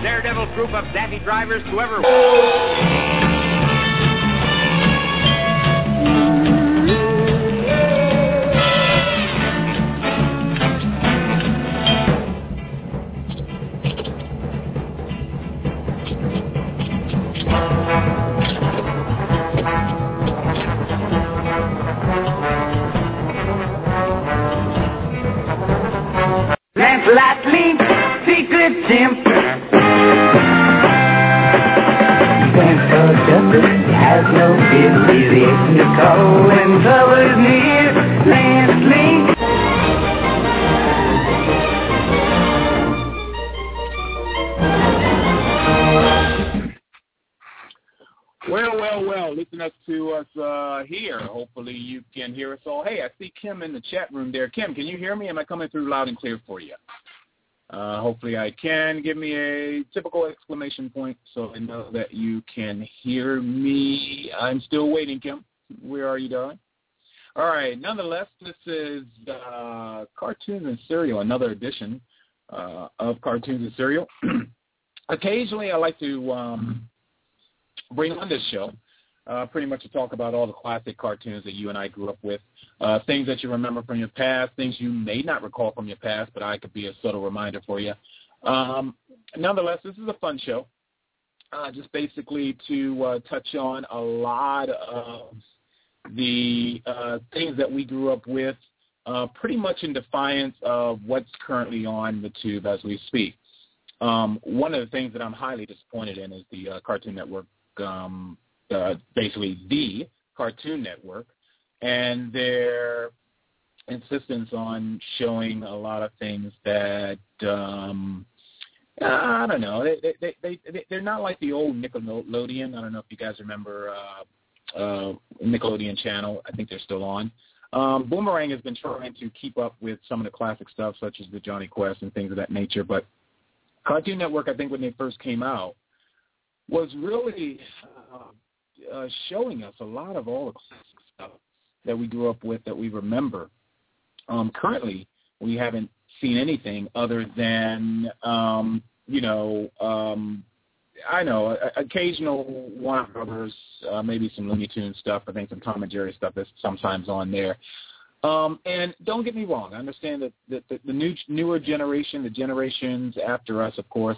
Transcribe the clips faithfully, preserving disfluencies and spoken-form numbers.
daredevil group of daffy drivers, whoever... Lancelot Link, Secret Jim. Thanks for justice, has no fear. He's the agent to call when trouble is near. Lance Link. Well, well, well, listen up to us uh, here. Hopefully you can hear us all. Hey, I see Kim in the chat room there. Kim, can you hear me? Am I coming through loud and clear for you? Uh, hopefully I can. Give me a typical exclamation point so I know that you can hear me. I'm still waiting, Kim. Where are you, darling? All right. Nonetheless, this is uh, Cartoons and Serial, another edition uh, of Cartoons and Serial. Occasionally I like to um, bring on this show uh, pretty much to talk about all the classic cartoons that you and I grew up with, uh, things that you remember from your past, things you may not recall from your past, but I could be a subtle reminder for you. Um, nonetheless, this is a fun show, uh, just basically to uh, touch on a lot of the uh, things that we grew up with, uh, pretty much in defiance of what's currently on the tube as we speak. Um, one of the things that I'm highly disappointed in is the uh, Cartoon Network, um, uh, basically the Cartoon Network, and their insistence on showing a lot of things that, um, I don't know, they, they, they, they, they're not like the old Nickelodeon. I don't know if you guys remember uh, uh, Nickelodeon channel. I think they're still on. Um, Boomerang has been trying to keep up with some of the classic stuff, such as the Johnny Quest and things of that nature, but Cartoon Network, I think when they first came out, was really uh, uh, showing us a lot of all the classic stuff that we grew up with that we remember. Um, currently, we haven't seen anything other than, um, you know, um, I know, occasional Warner Brothers, uh, maybe some Looney Tunes stuff. I think some Tom and Jerry stuff is sometimes on there. Um, and don't get me wrong. I understand that, that the, the new, newer generation, the generations after us, of course,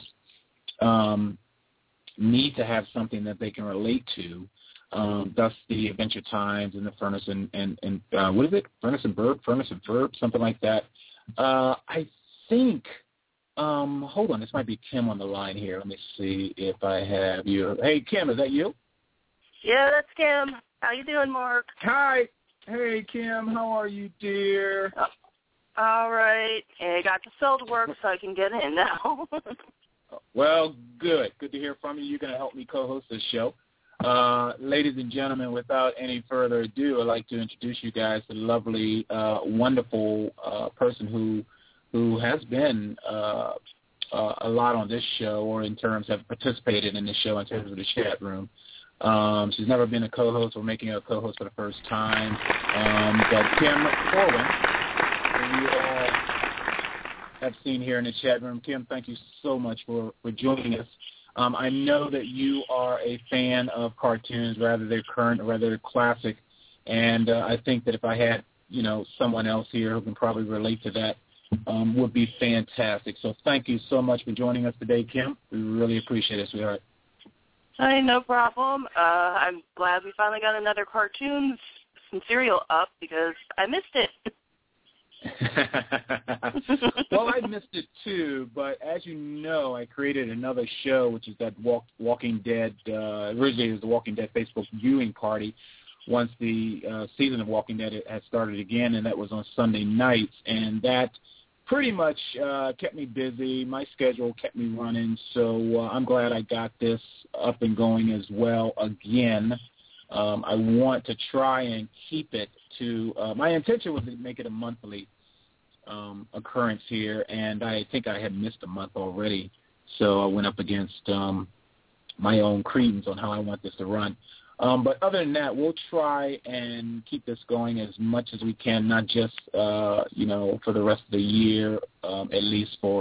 um, need to have something that they can relate to. Um, thus the Adventure Times and the Furnace and, and, and uh, what is it? Furnace and Burp, Furnace and Verb, something like that. Uh, I think, um, hold on, this might be Kim on the line here. Let me see if I have you. Hey, Kim, is that you? Yeah, that's Kim. How you doing, Mark? Hi. Hey, Kim, how are you, dear? Oh, all right. Hey, I got the cell to work so I can get in now. Well, good. Good to hear from you. You're going to help me co-host this show. Uh, ladies and gentlemen, without any further ado, I'd like to introduce you guys to the lovely, uh, wonderful uh, person who who has been uh, uh, a lot on this show, or in terms of participated in the show in terms of the chat room. Um, she's never been a co-host. We're making her a co-host for the first time. Um, but Kim Corwin, who you all have seen here in the chat room. Kim, thank you so much for, for joining us. Um, I know that you are a fan of cartoons, rather they're current or rather they're classic, and uh, I think that if I had, you know, someone else here who can probably relate to that, um, would be fantastic. So thank you so much for joining us today, Kim. We really appreciate it, sweetheart. Hey, no problem. Uh, I'm glad we finally got another cartoons and serial up because I missed it. Well, I missed it too, but as you know, I created another show, which is that Walk, Walking Dead, uh, originally it was the Walking Dead Facebook viewing party, once the uh, season of Walking Dead had started again, and that was on Sunday nights, and that pretty much uh, kept me busy. My schedule kept me running, so uh, I'm glad I got this up and going as well again. Um, I want to try and keep it to uh, – my intention was to make it a monthly um, occurrence here, and I think I had missed a month already, so I went up against um, my own credence on how I want this to run. Um, but other than that, we'll try and keep this going as much as we can, not just, uh, you know, for the rest of the year, um, at least for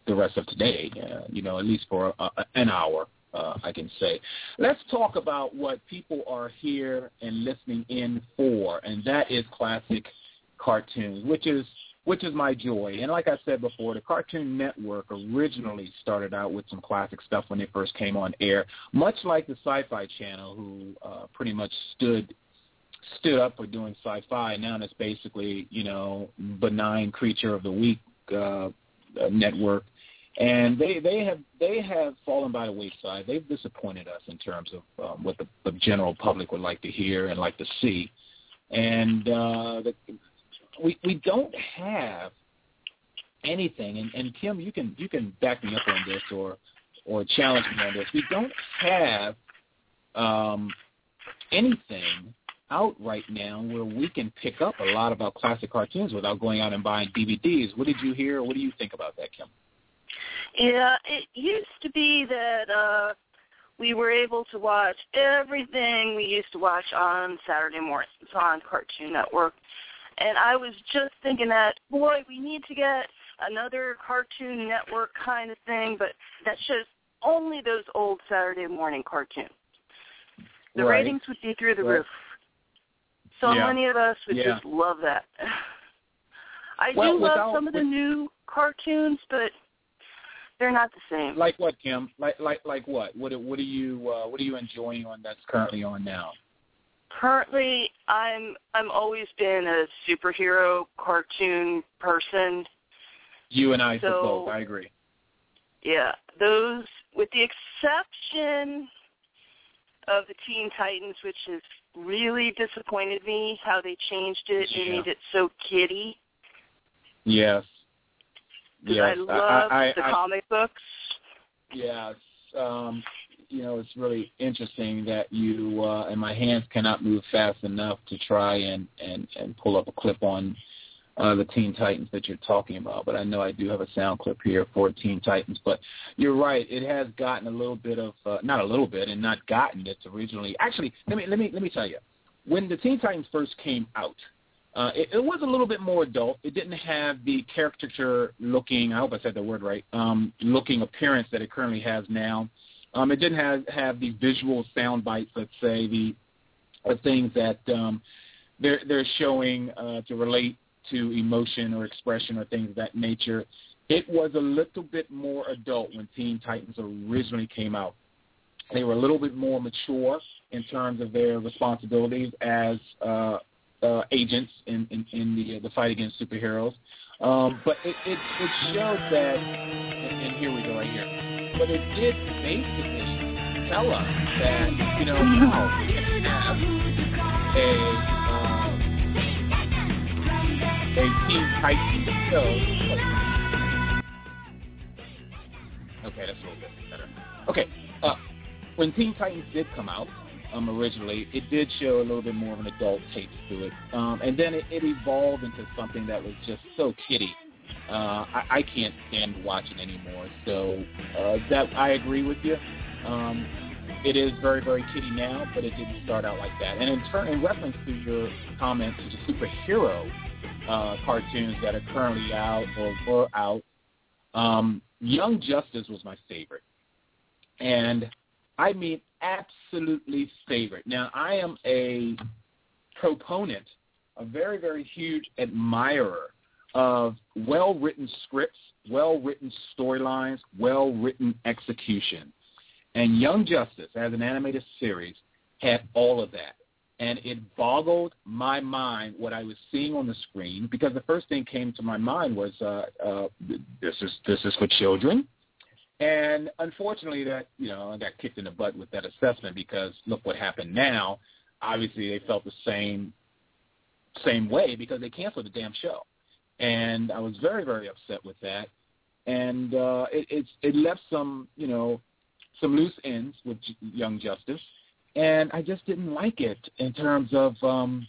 the rest of today, uh, you know, at least for a, a, an hour, uh, I can say. Let's talk about what people are here and listening in for, and that is classic cartoons, which is which is my joy. And like I said before, the Cartoon Network originally started out with some classic stuff when they first came on air, much like the Sci-Fi Channel, who uh, pretty much stood stood up for doing sci-fi. Now it's basically, you know, benign creature of the week uh, network. And they, they have they have fallen by the wayside. They've disappointed us in terms of um, what the, the general public would like to hear and like to see. And uh, the We we don't have anything, and, and Kim, you can you can back me up on this or or challenge me on this. We don't have um, anything out right now where we can pick up a lot of our classic cartoons without going out and buying D V Ds. What did you hear? What do you think about that, Kim? Yeah, it used to be that uh, we were able to watch everything we used to watch on Saturday mornings on Cartoon Network. And I was just thinking that, boy, we need to get another Cartoon Network kind of thing, but that shows only those old Saturday morning cartoons. The right. ratings would be through the right. roof. So yeah. many of us would yeah. just love that. I well, do love without, some of the with, new cartoons, but they're not the same. Like what, Kim? Like like like what? What what are you uh, what are you enjoying on that's currently on now? Currently, I'm I'm always been a superhero cartoon person. You and I so, both. I agree. Yeah, those, with the exception of the Teen Titans, which has really disappointed me how they changed it and yeah. made it so kiddie. Yes. Yes. I love I, I, the I, comic books. Yes. Um, you know, it's really interesting that you uh, and my hands cannot move fast enough to try and, and, and pull up a clip on uh, the Teen Titans that you're talking about. But I know I do have a sound clip here for Teen Titans. But you're right; it has gotten a little bit of uh, not a little bit, and not gotten. It's originally actually. Let me let me let me tell you, when the Teen Titans first came out, uh, it, it was a little bit more adult. It didn't have the caricature-looking. I hope I said the word right. Um, looking appearance that it currently has now. Um, it didn't have, have the visual sound bites, let's say, the, the things that um, they're, they're showing uh, to relate to emotion or expression or things of that nature. It was a little bit more adult when Teen Titans originally came out. They were a little bit more mature in terms of their responsibilities as uh, uh, agents in, in, in the, uh, the fight against superheroes. Um, but it, it, it showed that, and, and here we go right here. But it did basically tell us that, you know, wow, we can have a, um, a Teen Titans show. Okay, that's a little bit better. Okay, uh, when Teen Titans did come out um, originally, it did show a little bit more of an adult taste to it. Um, and then it, it evolved into something that was just so kiddie. Uh, I, I can't stand watching anymore. So uh, that I agree with you. Um, it is very, very kiddie now, but it didn't start out like that. And in, turn, in reference to your comments to the superhero uh, cartoons that are currently out or were out, um, Young Justice was my favorite. And I mean absolutely favorite. Now, I am a proponent, a very, very huge admirer of well-written scripts, well-written storylines, well-written execution. And Young Justice, as an animated series, had all of that. And it boggled my mind what I was seeing on the screen, because the first thing came to my mind was uh, uh, this is this is for children. And unfortunately, that you know, I got kicked in the butt with that assessment, because look what happened now. Obviously, they felt the same same way because they canceled the damn show. And I was very, very upset with that. And uh, it, it's, it left some, you know, some loose ends with Young Justice. And I just didn't like it in terms of um,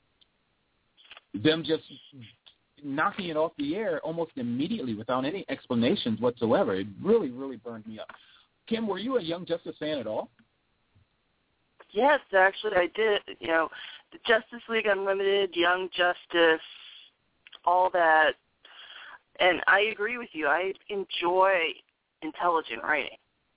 them just knocking it off the air almost immediately without any explanations whatsoever. It really, really burned me up. Kim, were you a Young Justice fan at all? Yes, actually I did. You know, the Justice League Unlimited, Young Justice, all that. and I agree with you. I enjoy intelligent writing.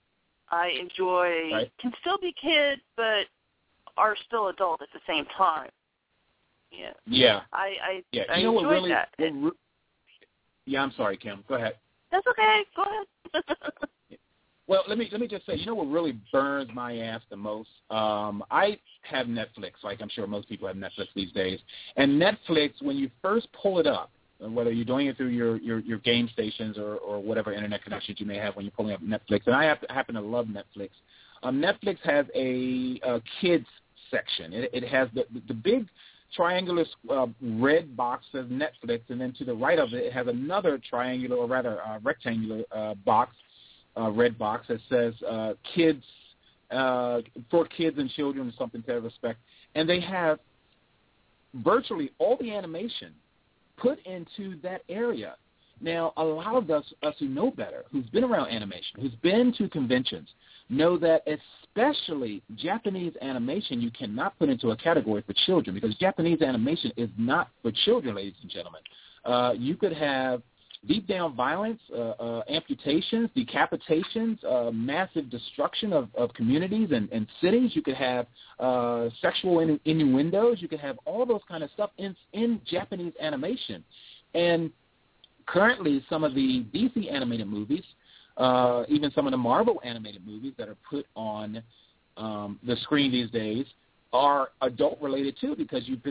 I enjoy, right. can still be kid, but are still adult at the same time. Yeah. Yeah. I, I, yeah. I you know enjoyed what really, that. what re- yeah, I'm sorry, Kim. Go ahead. That's okay. Go ahead. Well, let me let me just say, you know what really burns my ass the most? Um, I have Netflix, like I'm sure most people have Netflix these days. And Netflix, when you first pull it up, whether you're doing it through your, your, your game stations or, or whatever internet connections you may have when you're pulling up Netflix, and I have to, happen to love Netflix, um, Netflix has a, a kids section. It, it has the, the big triangular uh, red box says Netflix, and then to the right of it, it has another triangular, or rather uh, rectangular uh, box, uh, red box that says uh, kids, uh, for kids and children or something to that respect. And they have virtually all the animation put into that area. Now, a lot of us, us who know better, who's been around animation, who's been to conventions, know that especially Japanese animation you cannot put into a category for children, because Japanese animation is not for children, ladies and gentlemen. Uh, you could have deep down violence, uh, uh, amputations, decapitations, uh, massive destruction of, of communities and, and cities. You could have uh, sexual innu- innuendos. You could have all those kind of stuff in, in Japanese animation. And currently some of the D C animated movies, uh, even some of the Marvel animated movies that are put on um, the screen these days are adult-related too, because you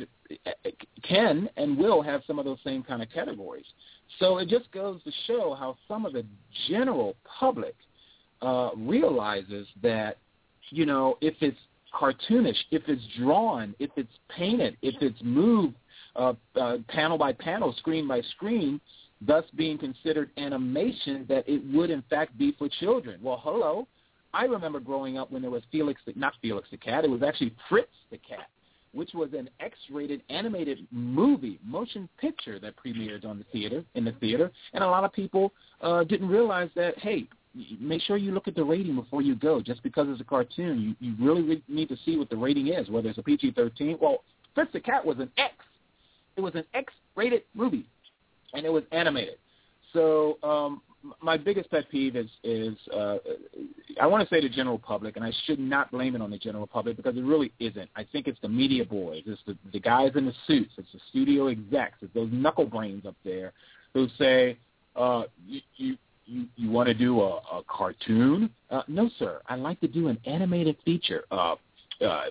can and will have some of those same kind of categories. So it just goes to show how some of the general public uh, realizes that, you know, if it's cartoonish, if it's drawn, if it's painted, if it's moved uh, uh, panel by panel, screen by screen, thus being considered animation, that it would in fact be for children. Well, hello. I remember growing up when there was Felix, the, not Felix the Cat, it was actually Fritz the Cat, which was an X-rated animated movie, motion picture that premiered on the theater, in the theater, and a lot of people uh, didn't realize that, hey, make sure you look at the rating before you go. Just because it's a cartoon, you, you really, really need to see what the rating is, whether it's a P G thirteen. Well, Fritz the Cat was an X. It was an X-rated movie, and it was animated. So um, my biggest pet peeve is, is uh, I want to say the general public, and I should not blame it on the general public because it really isn't. I think it's the media boys. It's the, the guys in the suits. It's the studio execs. It's those knuckle brains up there who say, uh, you, you, you, you want to do a, a cartoon? Uh, no, sir. I'd like to do an animated feature. Uh, uh, uh,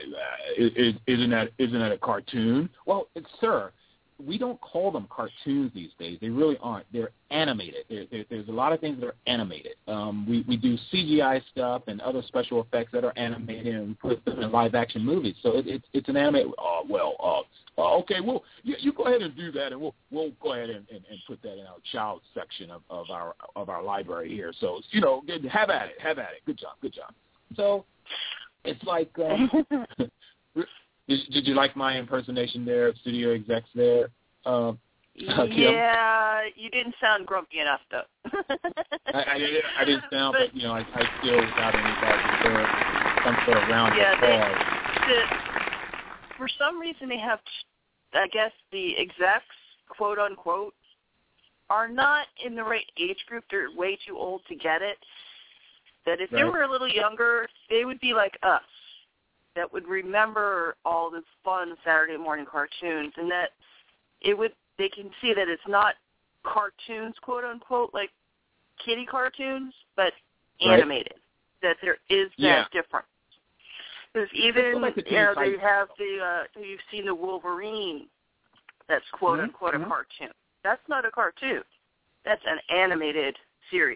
is, isn't that isn't that a cartoon? Well, it's, sir, we don't call them cartoons these days. They really aren't. They're animated. There, there, there's a lot of things that are animated. Um, we, we do C G I stuff and other special effects that are animated, and we put them in live-action movies. So it, it, it's an animated. Uh, well, uh, uh, okay, well, you, you go ahead and do that, and we'll we'll go ahead and, and, and put that in our child section of, of our of our library here. So you know, good, have at it, have at it. Good job, good job. So it's like. Um, Did, did you like my impersonation there of studio execs there? Uh, uh, yeah, you didn't sound grumpy enough, though. I, I, didn't, I didn't sound, but, but you know, I, I still got anybody there, some sort of round yeah, of applause. They, the, for some reason, they have, I guess, the execs, quote unquote, are not in the right age group. They're way too old to get it. That if Right. they were a little younger, they would be like us, that would remember all the fun Saturday morning cartoons, and that it would they can see that it's not cartoons, quote unquote, like kiddie cartoons, but animated. Right. That there is that yeah. difference. Because even like the you know they fight. have the uh, you've seen the Wolverine, that's quote mm-hmm. unquote mm-hmm. a cartoon. That's not a cartoon. That's an animated series.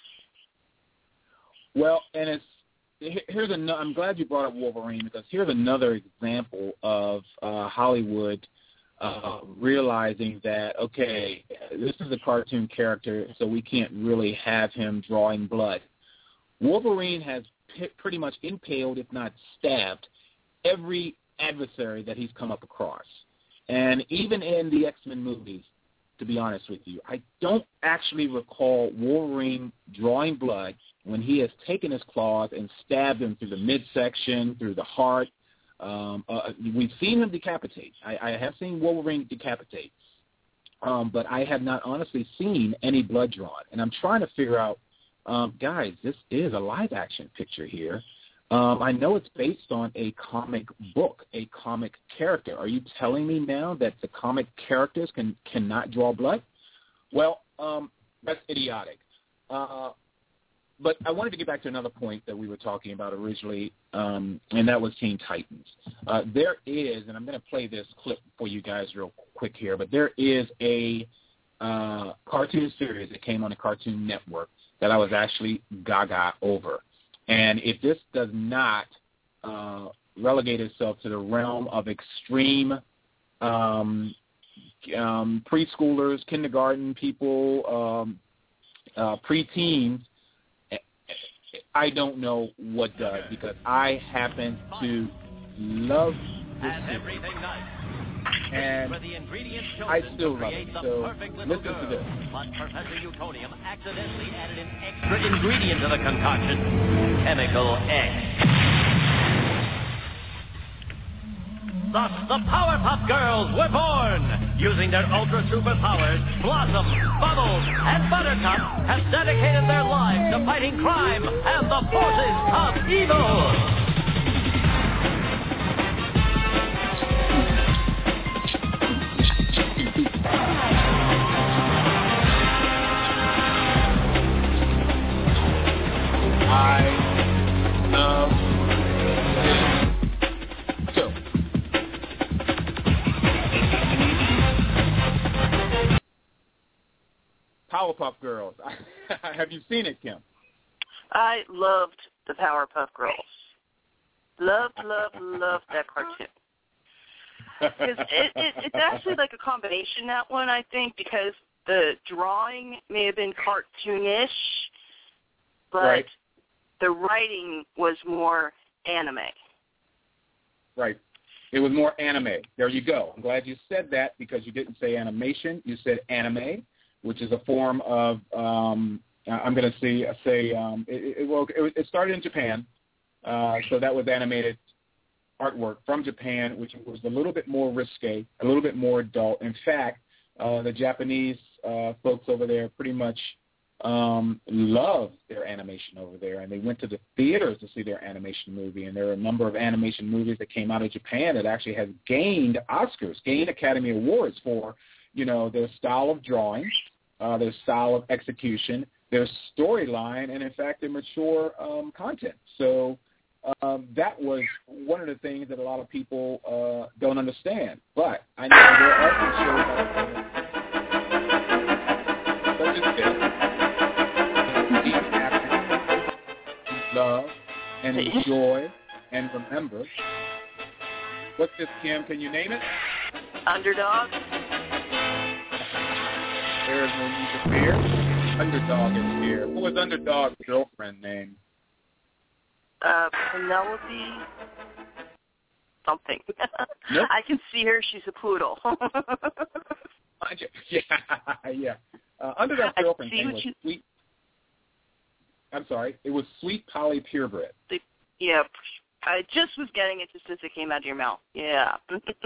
Well, and it's here's another. I'm glad you brought up Wolverine, because here's another example of uh, Hollywood uh, realizing that, okay, this is a cartoon character, so we can't really have him drawing blood. Wolverine has p- pretty much impaled, if not stabbed, every adversary that he's come up across. And even in the X-Men movies, to be honest with you, I don't actually recall Wolverine drawing blood when he has taken his claws and stabbed him through the midsection, through the heart. Um, uh, we've seen him decapitate. I, I have seen Wolverine decapitate. um, but I have not honestly seen any blood drawn. And I'm trying to figure out, um, guys, this is a live-action picture here. Um, I know it's based on a comic book, a comic character. Are you telling me now that the comic characters can cannot draw blood? Well, um, that's idiotic. Uh, but I wanted to get back to another point that we were talking about originally, um, and that was Teen Titans. Uh, there is, and I'm going to play this clip for you guys real quick here, but there is a uh, cartoon series that came on the Cartoon Network that I was actually gaga over. And if this does not uh, relegate itself to the realm of extreme um, um, preschoolers, kindergarten people, um, uh, preteens, I don't know what does, because I happen to love this series. And I still love it. So listen to this. But Professor Utonium accidentally added an extra ingredient to the concoction, Chemical X. Thus, the Powerpuff Girls were born. Using their ultra superpowers, Blossom, Bubbles, and Buttercup have dedicated their lives to fighting crime and the forces of evil. I love this show. Powerpuff Girls. Have you seen it, Kim? I loved the Powerpuff Girls. Loved, loved, loved that cartoon. Because it, it, it's actually like a combination, that one, I think, because the drawing may have been cartoonish, but right. the writing was more anime. Right. It was more anime. There you go. I'm glad you said that, because you didn't say animation. You said anime, which is a form of, um, I'm going to say, say um, it, it, well, it, it started in Japan, uh, so that was animated artwork from Japan, which was a little bit more risque, a little bit more adult. In fact, uh, the Japanese uh, folks over there pretty much um, loved their animation over there, and they went to the theaters to see their animation movie. And there are a number of animation movies that came out of Japan that actually have gained Oscars, gained Academy Awards for, you know, their style of drawing, uh, their style of execution, their storyline, and in fact, their mature um, content. So um, that was one of the things that a lot of people uh, don't understand. But I know there are some shows out there, such as this, love and enjoy and remember. What's this, Kim? Can you name it? Underdog. There is no need to fear. Underdog is here. What was Underdog's girlfriend name? Uh, Penelope something. Nope. I can see her. She's a poodle. yeah, yeah. Uh, Underdog's girlfriend's name was you... Sweet. I'm sorry. It was Sweet Polly Purebred. The, yeah. I just was getting it just as it came out of your mouth. Yeah.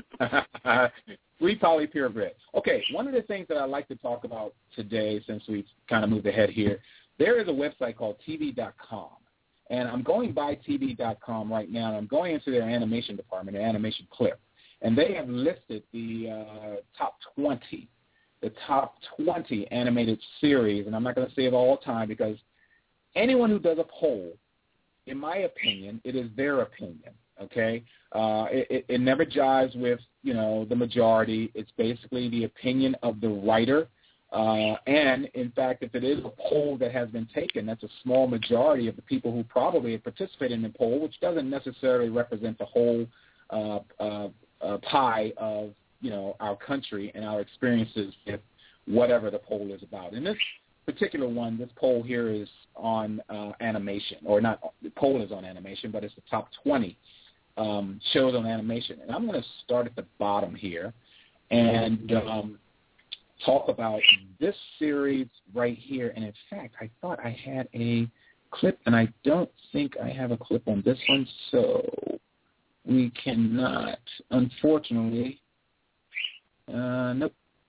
Sweet Polly Purebred. Okay, one of the things that I'd like to talk about today, since we've kind of moved ahead here, there is a website called T V dot com. And I'm going by T V dot com right now, and I'm going into their animation department, their animation clip. And they have listed the uh, top twenty, the top twenty animated series. And I'm not going to say it all the time, because anyone who does a poll, in my opinion, it is their opinion, okay? Uh, it, it, it never jives with, you know, the majority. It's basically the opinion of the writer. Uh, and, in fact, if it is a poll that has been taken, that's a small majority of the people who probably have participated in the poll, which doesn't necessarily represent the whole uh, uh, uh, pie of, you know, our country and our experiences with whatever the poll is about. In this particular one, this poll here is on uh, animation, or not, the poll is on animation, but it's the top twenty um, shows on animation. And I'm going to start at the bottom here and um, talk about this series right here. And in fact, I thought I had a clip, and I don't think I have a clip on this one, so we cannot, unfortunately, uh, nope,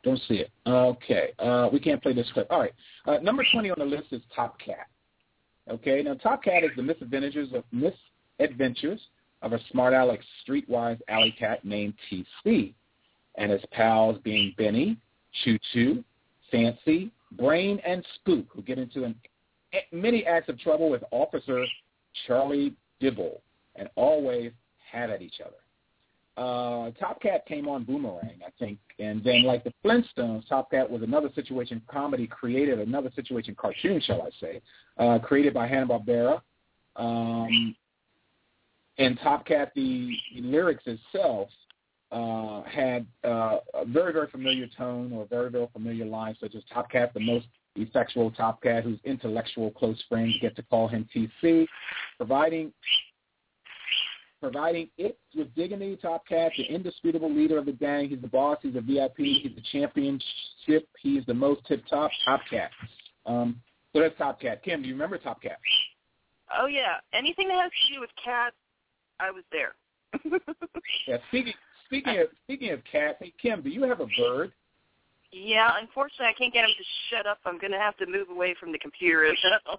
Don't see it. Okay. Uh, we can't play this clip. All right. Uh, number twenty on the list is Top Cat. Okay. Now, Top Cat is the misadventures of misadventures of a smart aleck, streetwise alley cat named T C, and his pals being Benny, Choo Choo, Fancy, Brain, and Spook, who get into an, many acts of trouble with Officer Charlie Dibble and always have at each other. Uh, Top Cat came on Boomerang, I think, and then like the Flintstones, Top Cat was another situation comedy created, another situation cartoon, shall I say, uh, created by Hanna-Barbera. Um, and Top Cat, the, the lyrics itself uh, had uh, a very, very familiar tone or very, very familiar lines, such as Top Cat, the most effectual Top Cat, whose intellectual close friends get to call him T C, providing providing it with dignity. Top Cat, the indisputable leader of the gang. He's the boss. He's a V I P. He's the championship. He's the most tip-top. Top Cat. Um, so that's Top Cat. Kim, do you remember Top Cat? Oh, yeah. Anything that has to do with cats, I was there. yeah, speaking, speaking, of, speaking of cats, hey, Kim, do you have a bird? Yeah, unfortunately, I can't get him to shut up. I'm going to have to move away from the computer.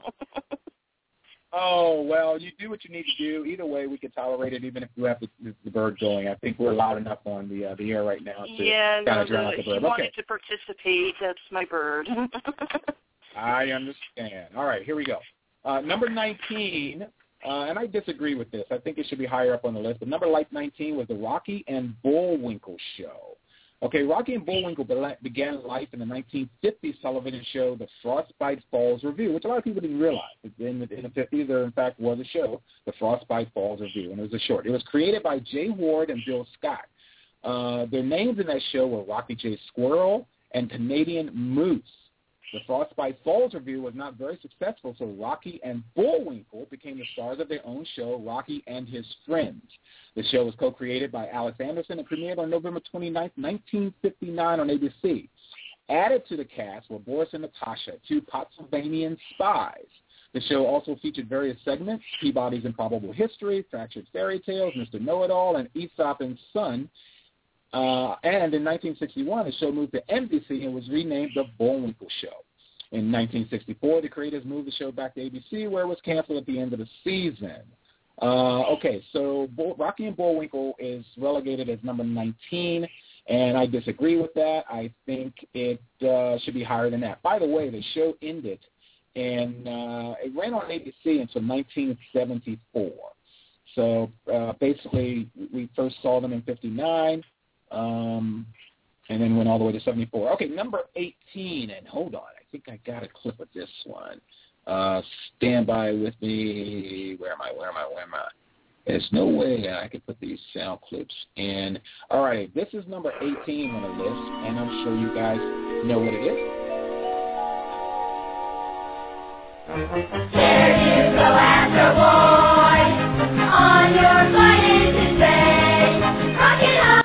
Oh, well, you do what you need to do. Either way, we can tolerate it, even if you have the, the bird going. I think we're loud enough on the uh, the air right now to yeah, kind no, of drown out the bird. He wanted okay. to participate. That's my bird. I understand. All right, here we go. Uh, number nineteen, uh, and I disagree with this. I think it should be higher up on the list. But number nineteen was the Rocky and Bullwinkle Show. Okay, Rocky and Bullwinkle began life in the nineteen fifties television show, The Frostbite Falls Review, which a lot of people didn't realize. In the, in the fifties, there, in fact, was a show, The Frostbite Falls Review, and it was a short. It was created by Jay Ward and Bill Scott. Uh, their names in that show were Rocky J. Squirrel and Canadian Moose. The Frostbite Falls Review was not very successful, so Rocky and Bullwinkle became the stars of their own show, Rocky and His Friends. The show was co-created by Alex Anderson and premiered on November twenty-ninth, nineteen fifty-nine on A B C. Added to the cast were Boris and Natasha, two Pennsylvanian spies. The show also featured various segments, Peabody's Improbable History, Fractured Fairy Tales, Mister Know-It-All, and Aesop and Son. Uh, and in nineteen sixty-one, the show moved to N B C and was renamed The Bullwinkle Show. In nineteen sixty-four, the creators moved the show back to A B C, where it was canceled at the end of the season. Uh, okay, so Bull, Rocky and Bullwinkle is relegated as number nineteen, and I disagree with that. I think it uh, should be higher than that. By the way, the show ended, and uh, it ran on A B C until nineteen seventy-four. So uh, basically, we first saw them in fifty-nine. Um, and then went all the way to seventy-four. Okay, number eighteen, and hold on, I think I got a clip of this one. Uh, stand by with me. Where am I, where am I, where am I? There's no way I could put these sound clips in. All right, this is number eighteen on the list, and I'm sure you guys know what it is. There you go, Astro Boy, on your flight into space, rocking high.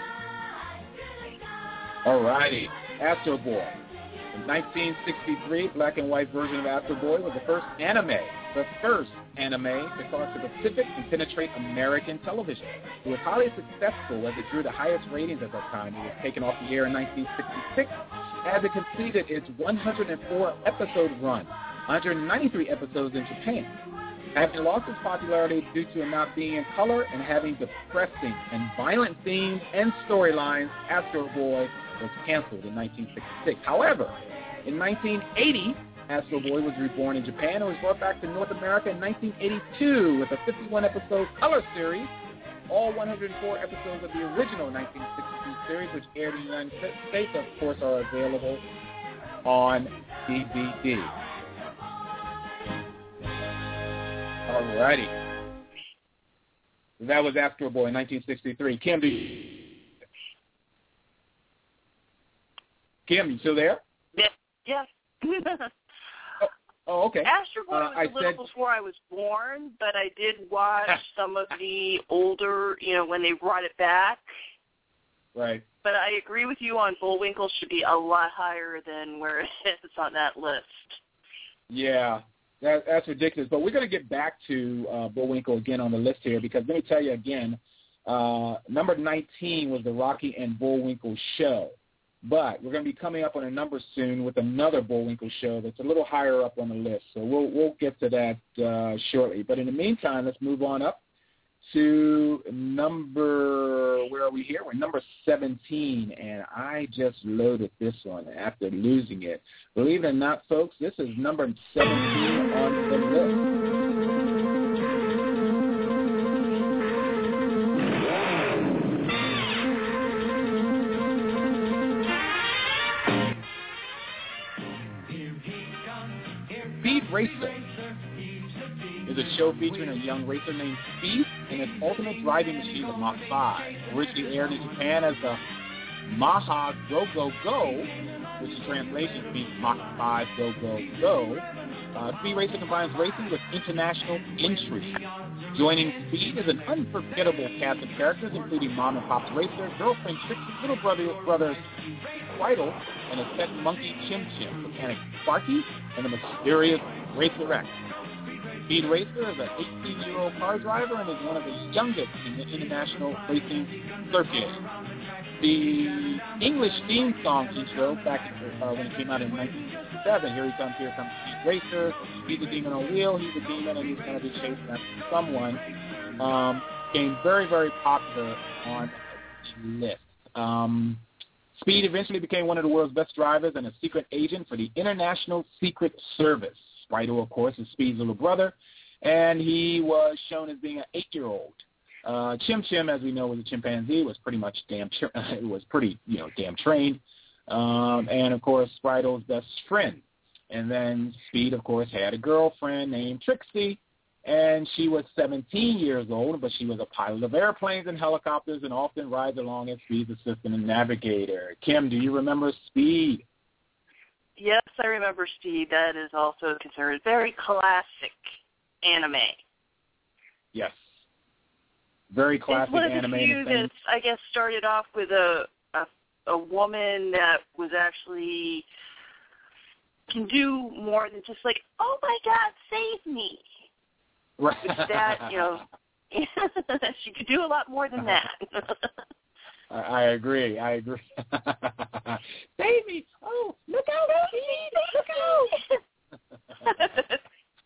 All righty, Astro Boy. In nineteen sixty-three, black and white version of Astro Boy was the first anime, the first anime to cross the Pacific and penetrate American television. It was highly successful as it drew the highest ratings at that time. It was taken off the air in nineteen sixty-six as it completed its one hundred four episode run, one hundred ninety-three episodes in Japan. Having lost its popularity due to it not being in color and having depressing and violent themes and storylines, Astro Boy was canceled in nineteen sixty-six. However, in nineteen eighty, Astro Boy was reborn in Japan and was brought back to North America in nineteen eighty-two with a fifty-one episode color series. All one hundred four episodes of the original nineteen sixty-two series, which aired in the United States, of course, are available on D V D. Alrighty. That was Astro Boy in nineteen sixty-three. Kim, do you... Kim, you still there? Yes. Yes. oh, oh, okay. Astro Boy uh, was I a little said... before I was born, but I did watch some of the older, you know, when they brought it back. Right. But I agree with you on Bullwinkle should be a lot higher than where it is on that list. Yeah, that, that's ridiculous. But we're going to get back to uh, Bullwinkle again on the list here because let me tell you again, uh, number nineteen was the Rocky and Bullwinkle Show. But we're going to be coming up on a number soon with another Bullwinkle show that's a little higher up on the list. So we'll we'll get to that uh, shortly. But in the meantime, let's move on up to number, where are we here? We're number seventeen, and I just loaded this one after losing it. Believe it or not, folks, this is number seventeen on the list. Speed Racer is a show featuring a young racer named Speed and his ultimate driving machine, the Mach five. Originally aired in Japan as the Maha Go Go Go, which in translation means Mach five Go Go Go. Uh, Speed Racer combines racing with international intrigue. Joining Speed is an unforgettable cast of characters, including Mom and Pop's Racer, girlfriend Trixie, little brother, brothers Squidle, and a pet monkey Chim Chim, mechanic Sparky, and the mysterious Racer X. Speed Racer is an eighteen-year-old car driver and is one of the youngest in the international racing circuit. The English theme song intro, back uh, when it came out in nineteen sixty-seven, Here He Comes, Here Comes Speed Racer, he's a demon on wheel, he's a demon, and he's going to be chasing after someone, um, became very, very popular on the list. Um, Speed eventually became one of the world's best drivers and a secret agent for the International Secret Service. Squidle, of course, is Speed's little brother, and he was shown as being an eight-year-old. Uh, Chim Chim, as we know, was a chimpanzee. Was pretty much damn. It was pretty, you know, damn trained. Um, and of course, Squidle's best friend. And then Speed, of course, had a girlfriend named Trixie, and she was seventeen years old, but she was a pilot of airplanes and helicopters, and often rides along as Speed's assistant and navigator. Kim, do you remember Speed? Yes, I remember Speed. That is also considered very classic anime. Yes. Very classic it's one of anime. the few that, I guess, started off with a, a a woman that was actually can do more than just like, oh my God, save me. Right. That, you know, she could do a lot more than that. I, I agree. I agree. Save me! Oh, look out! Look out!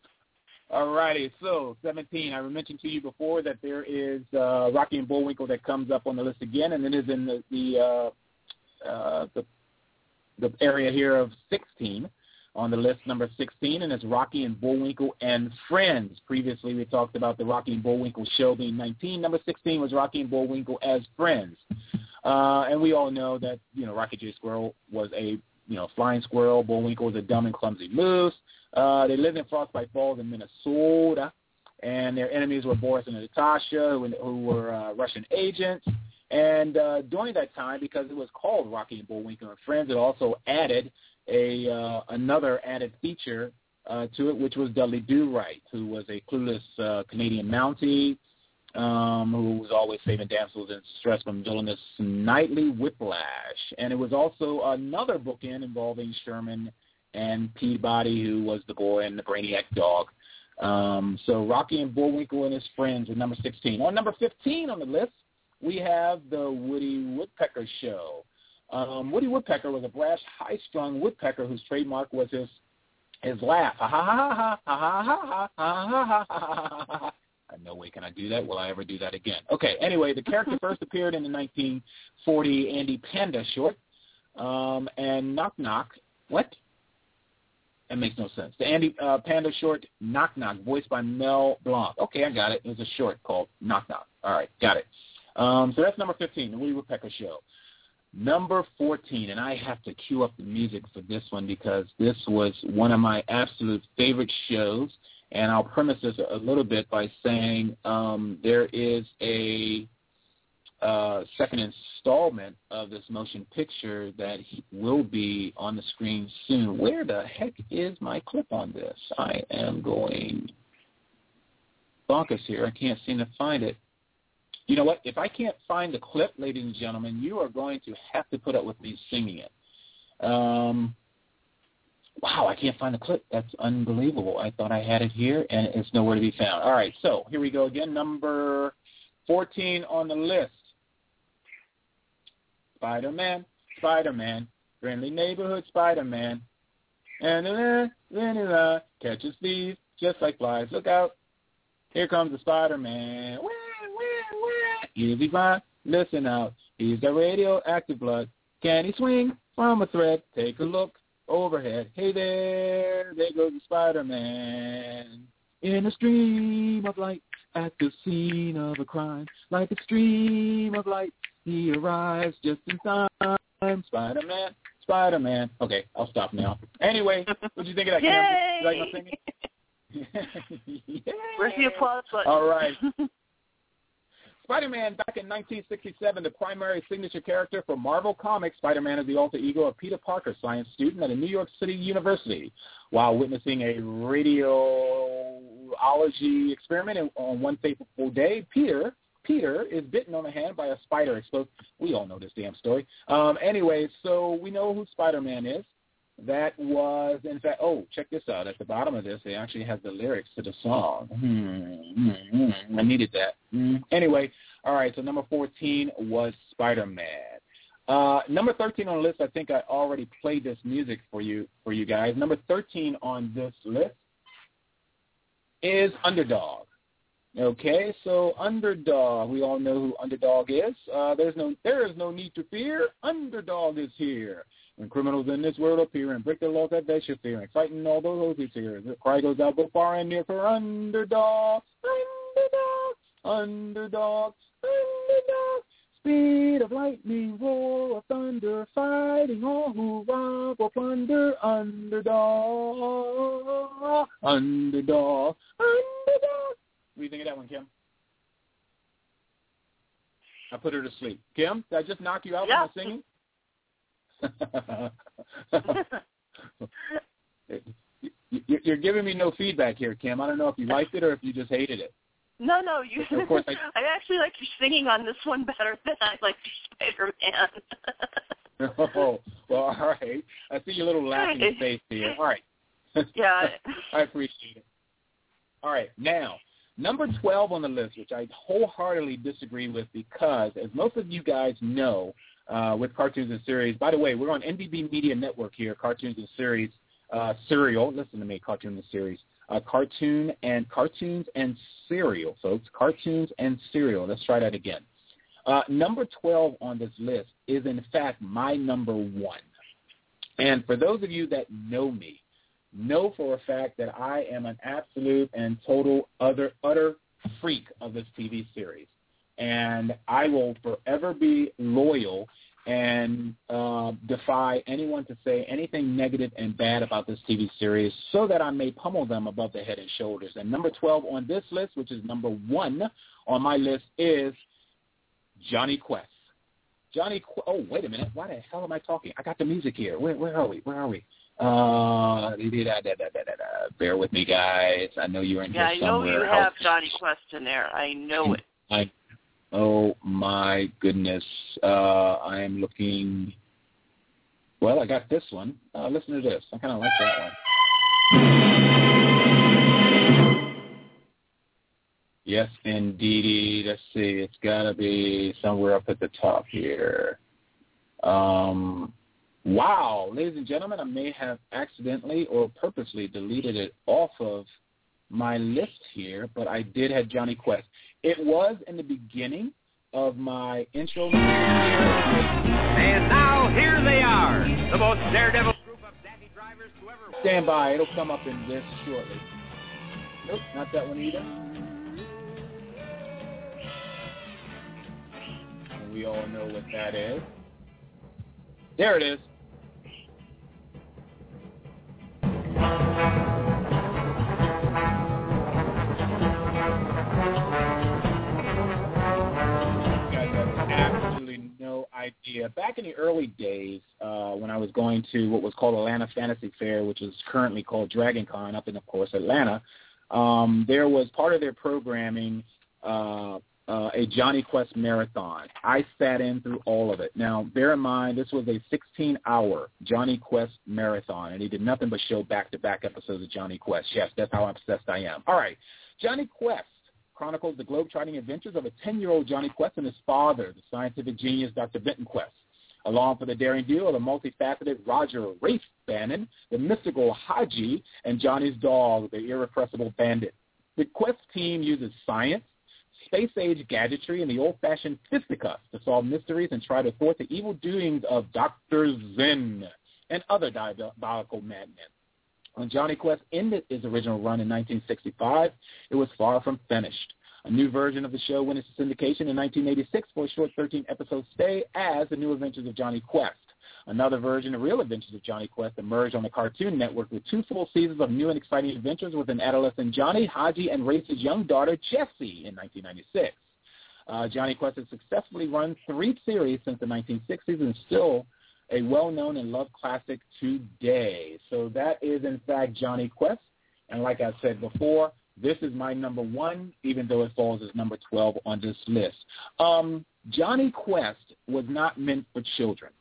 All righty. So seventeen. I mentioned to you before that there is uh, Rocky and Bullwinkle that comes up on the list again, and it is in the the, uh, uh, the the area here of sixteen on the list, number sixteen, and it's Rocky and Bullwinkle and Friends. Previously, we talked about the Rocky and Bullwinkle show being nineteen. Number sixteen was Rocky and Bullwinkle as Friends. Uh, and we all know that, you know, Rocky J. Squirrel was a, you know, flying squirrel. Bullwinkle was a dumb and clumsy moose. Uh, they lived in Frostbite Falls in Minnesota, and their enemies were Boris and Natasha, who, who were uh, Russian agents. And uh, during that time, because it was called Rocky and Bullwinkle and Friends, it also added a uh, another added feature uh, to it, which was Dudley Do-Right, who was a clueless uh, Canadian Mountie, um, who was always saving damsels in distress from villainous Nightly Whiplash. And it was also another bookend involving Sherman and Peabody, who was the boy and the Brainiac dog. Um, so Rocky and Bullwinkle and his Friends at number sixteen. On number fifteen on the list, we have the Woody Woodpecker Show. Um, Woody Woodpecker was a brash, high-strung woodpecker whose trademark was his his laugh. Ha ha ha ha ha ha ha ha ha ha ha. No way can I do that. Will I ever do that again? Okay. Anyway, the character first appeared in the nineteen forty Andy Panda short, um, and Knock Knock. What? That makes no sense. The Andy uh, Panda short, Knock Knock, voiced by Mel Blanc. Okay, I got it. It was a short called Knock Knock. All right, got it. Um, so that's number fifteen, the Woody Woodpecker Show. Number fourteen, and I have to cue up the music for this one because this was one of my absolute favorite shows, and I'll premise this a little bit by saying um, there is a uh, second installment of this motion picture that will be on the screen soon. Where the heck is my clip on this? I am going bonkers here. I can't seem to find it. You know what? If I can't find the clip, ladies and gentlemen, you are going to have to put up with me singing it. Um, wow, I can't find the clip. That's unbelievable. I thought I had it here, and it's nowhere to be found. All right, so here we go again. Number fourteen on the list. Spider-Man, Spider-Man, friendly neighborhood Spider-Man. And then, then, uh, catches thieves just like flies. Look out. Here comes the Spider-Man. Wah, wah, wah. Easy fine. Listen out. He's got radioactive blood. Can he swing from a thread? Take a look overhead. Hey there, there goes the Spider-Man. In a stream of light at the scene of a crime. Like a stream of light, he arrives just in time. Spider-Man, Spider-Man. Okay, I'll stop now. Anyway, what do you think of that, Kim? You like my singing? Where's the applause button? All right. Spider-Man, back in nineteen sixty-seven, the primary signature character for Marvel Comics, Spider-Man is the alter ego of Peter Parker, science student at a New York City university. While witnessing a radiology experiment on one fateful day, Peter Peter is bitten on the hand by a spider. Explode. We all know this damn story. Um, anyway, so we know who Spider-Man is. That was, in fact, oh, check this out. At the bottom of this, it actually has the lyrics to the song. Hmm, hmm, hmm. I needed that. Hmm. Anyway, all right, so number fourteen was Spider-Man. Uh, number thirteen on the list, I think I already played this music for you for you guys. Number thirteen on this list is Underdog. Okay, so Underdog, we all know who Underdog is. Uh, there's no, there is no need to fear. Underdog is here. When criminals in this world appear and break the laws that they should fear, and fighting all those who fear, the cry goes out both far and near for underdog, underdog, underdog, underdog. Speed of lightning, roar of thunder, fighting all who rob or plunder. Underdog, underdog, underdog. What do you think of that one, Kim? I put her to sleep. Kim, did I just knock you out yeah. with my singing? You're giving me no feedback here, Kim. I don't know if you liked it or if you just hated it. No, no. You, of course, I, I actually like your singing on this one better than I like Spider-Man. Oh, well, all right. I see your little laughing face here. All right. Yeah. I appreciate it. All right. Now, number twelve on the list, which I wholeheartedly disagree with because, as most of you guys know, Uh, with cartoons and series. By the way, we're on N B B Media Network here, cartoons and series, uh, serial. Listen to me, cartoon and series. Uh, cartoon and cartoons and serial, folks. Cartoons and serial. Let's try that again. Uh, number twelve on this list is, in fact, my number one. And for those of you that know me, know for a fact that I am an absolute and total utter, utter freak of this T V series. And I will forever be loyal and uh, defy anyone to say anything negative and bad about this T V series so that I may pummel them above the head and shoulders. And number twelve on this list, which is number one on my list, is Johnny Quest. Johnny Qu- Oh, wait a minute. Why the hell am I talking? I got the music here. Where, where are we? Where are we? Uh, bear with me, guys. I know you're in yeah, here somewhere. Yeah, I know you have Johnny Quest in there. I know it. I Oh, my goodness. Uh, I am looking. Well, I got this one. Uh, listen to this. I kind of like that one. Yes, indeedy. Let's see. It's got to be somewhere up at the top here. Um, wow. Ladies and gentlemen, I may have accidentally or purposely deleted it off of my list here, but I did have Johnny Quest. It was in the beginning of my intro. And now here they are, the most daredevil group of daffy drivers to ever. Stand by, it'll come up in this shortly. Nope, not that one either. And we all know what that is. There it is. No idea. Back in the early days, uh, when I was going to what was called Atlanta Fantasy Fair, which is currently called Dragon Con up in, of course, Atlanta, um, there was part of their programming uh, uh, a Johnny Quest marathon. I sat in through all of it. Now, bear in mind, this was a sixteen-hour Johnny Quest marathon, and he did nothing but show back-to-back episodes of Johnny Quest. Yes, that's how obsessed I am. All right, Johnny Quest chronicles the globe-trotting adventures of a ten-year-old Johnny Quest and his father, the scientific genius Doctor Benton Quest. along for the daring duo, the multifaceted Roger Rafe Bannon, the mystical Haji, and Johnny's dog, the irrepressible Bandit. The Quest team uses science, space-age gadgetry, and the old-fashioned fisticuffs to solve mysteries and try to thwart the evil doings of Doctor Zen and other diabolical madmen. When Johnny Quest ended his original run in nineteen sixty-five, it was far from finished. A new version of the show went into syndication in nineteen eighty-six for a short thirteen-episode stay as The New Adventures of Johnny Quest. Another version, The Real Adventures of Johnny Quest, emerged on the Cartoon Network with two full seasons of new and exciting adventures with an adolescent Johnny, Haji, and Rafe's young daughter, Jessie, in nineteen ninety-six. Uh, Johnny Quest has successfully run three series since the nineteen sixties and still a well-known and loved classic today. So that is, in fact, Johnny Quest. And like I said before, this is my number one, even though it falls as number twelve on this list. Um, Johnny Quest was not meant for children.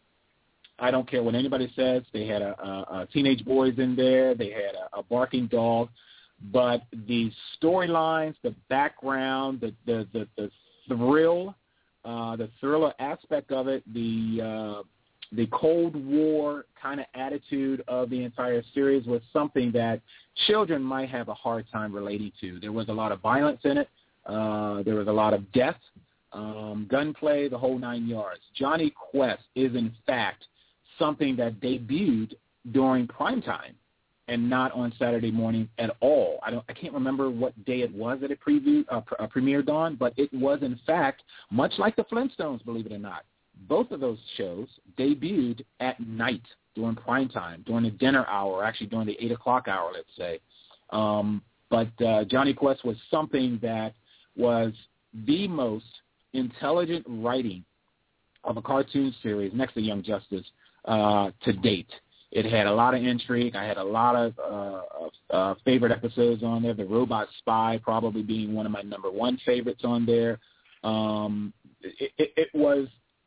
I don't care what anybody says. They had a, a, a teenage boys in there. They had a, a barking dog. But the storylines, the background, the, the, the, the thrill, uh, the thriller aspect of it, the uh, the Cold War kind of attitude of the entire series was something that children might have a hard time relating to. There was a lot of violence in it. Uh, there was a lot of death, um, gunplay, the whole nine yards. Johnny Quest is, in fact, something that debuted during prime time and not on Saturday morning at all. I don't, I can't remember what day it was that it preview, uh, uh, premiered on, but it was, in fact, much like the Flintstones, believe it or not. Both of those shows debuted at night during prime time, during the dinner hour, actually during the eight o'clock hour, let's say. Um, but uh, Johnny Quest was something that was the most intelligent writing of a cartoon series next to Young Justice uh, to date. It had a lot of intrigue. I had a lot of uh, uh, favorite episodes on there. The Robot Spy probably being one of my number one favorites on there. Um, it, it, it was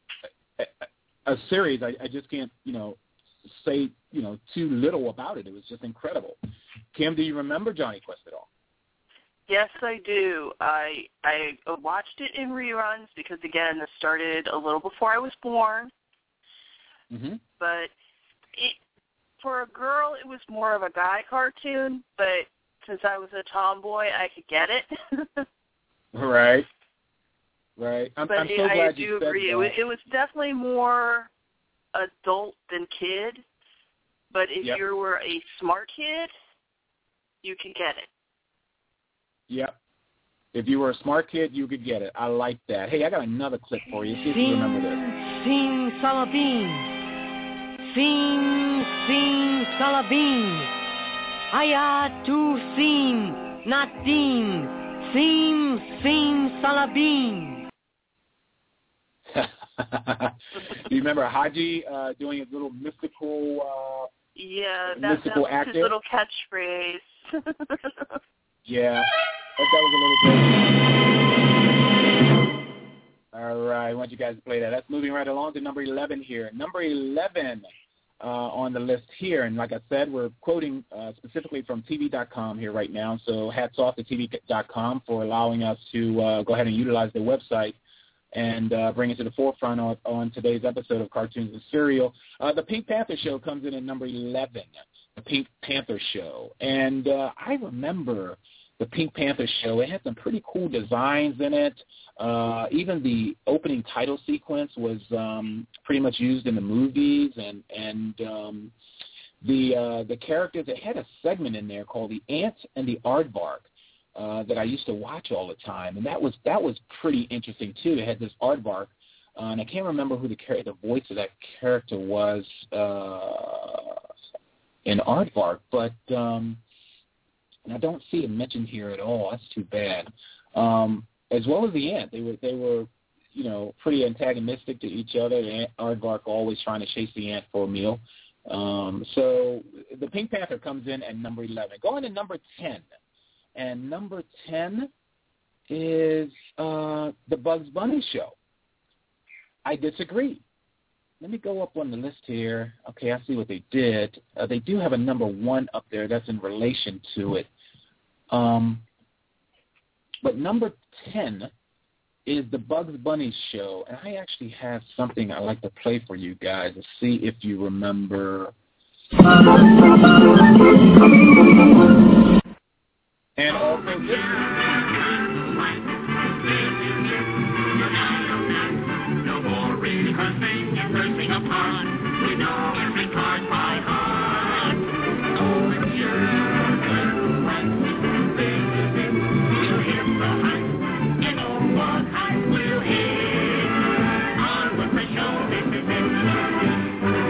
a, a series. I, I just can't, you know, say, you know, too little about it. It was just incredible. Kim, do you remember Johnny Quest at all? Yes, I do. I I watched it in reruns because, again, this started a little before I was born. Mm-hmm. But it, for a girl, it was more of a guy cartoon. But since I was a tomboy, I could get it. Right. Right. I'm, but I'm so I, glad I do you said agree. that. It was, it was definitely more adult than kid. But if Yep. you were a smart kid, you could get it. Yep. If you were a smart kid, you could get it. I like that. Hey, I got another clip for you. See if you remember this. Sing Salabim. Sing, sing Salabim. Aya tu sing, not ding. Sing, sing Salabim. Do you remember Haji uh, doing his little mystical uh, Yeah, that, that mystical was actor? his little catchphrase. Yeah, that was a little bit. All right, I want you guys to play that. That's moving right along to number eleven here. Number eleven uh, on the list here, and like I said, we're quoting uh, specifically from T V dot com here right now, so hats off to T V dot com for allowing us to uh, go ahead and utilize their website and uh, bring it to the forefront on, on today's episode of Cartoons and Cereal. Uh, the Pink Panther Show comes in at number eleven, the Pink Panther Show. And uh, I remember the Pink Panther Show. It had some pretty cool designs in it. Uh, even the opening title sequence was um, pretty much used in the movies. And, and um, the, uh, the characters, it had a segment in there called The Ant and the Aardvark. Uh, that I used to watch all the time, and that was that was pretty interesting too. It had this aardvark, uh, and I can't remember who the char- the voice of that character was uh, in Aardvark, but um, and I don't see it mentioned here at all. That's too bad. Um, as well as the ant, they were they were you know pretty antagonistic to each other. The ant, Aardvark always trying to chase the ant for a meal. Um, so the Pink Panther comes in at number eleven. Going to number ten. And number ten is uh, the Bugs Bunny Show. I disagree. Let me go up on the list here. Okay, I see what they did. Uh, they do have a number one up there that's in relation to it. Um, but number ten is the Bugs Bunny show, and I actually have something I'd like to play for you guys to see if you remember. And also this no more rehearsing and rehearsing apart. We know every part by heart. Oh, it's yours and right. We'll hit the heights and all what heights we'll hit. On with the show, this is it.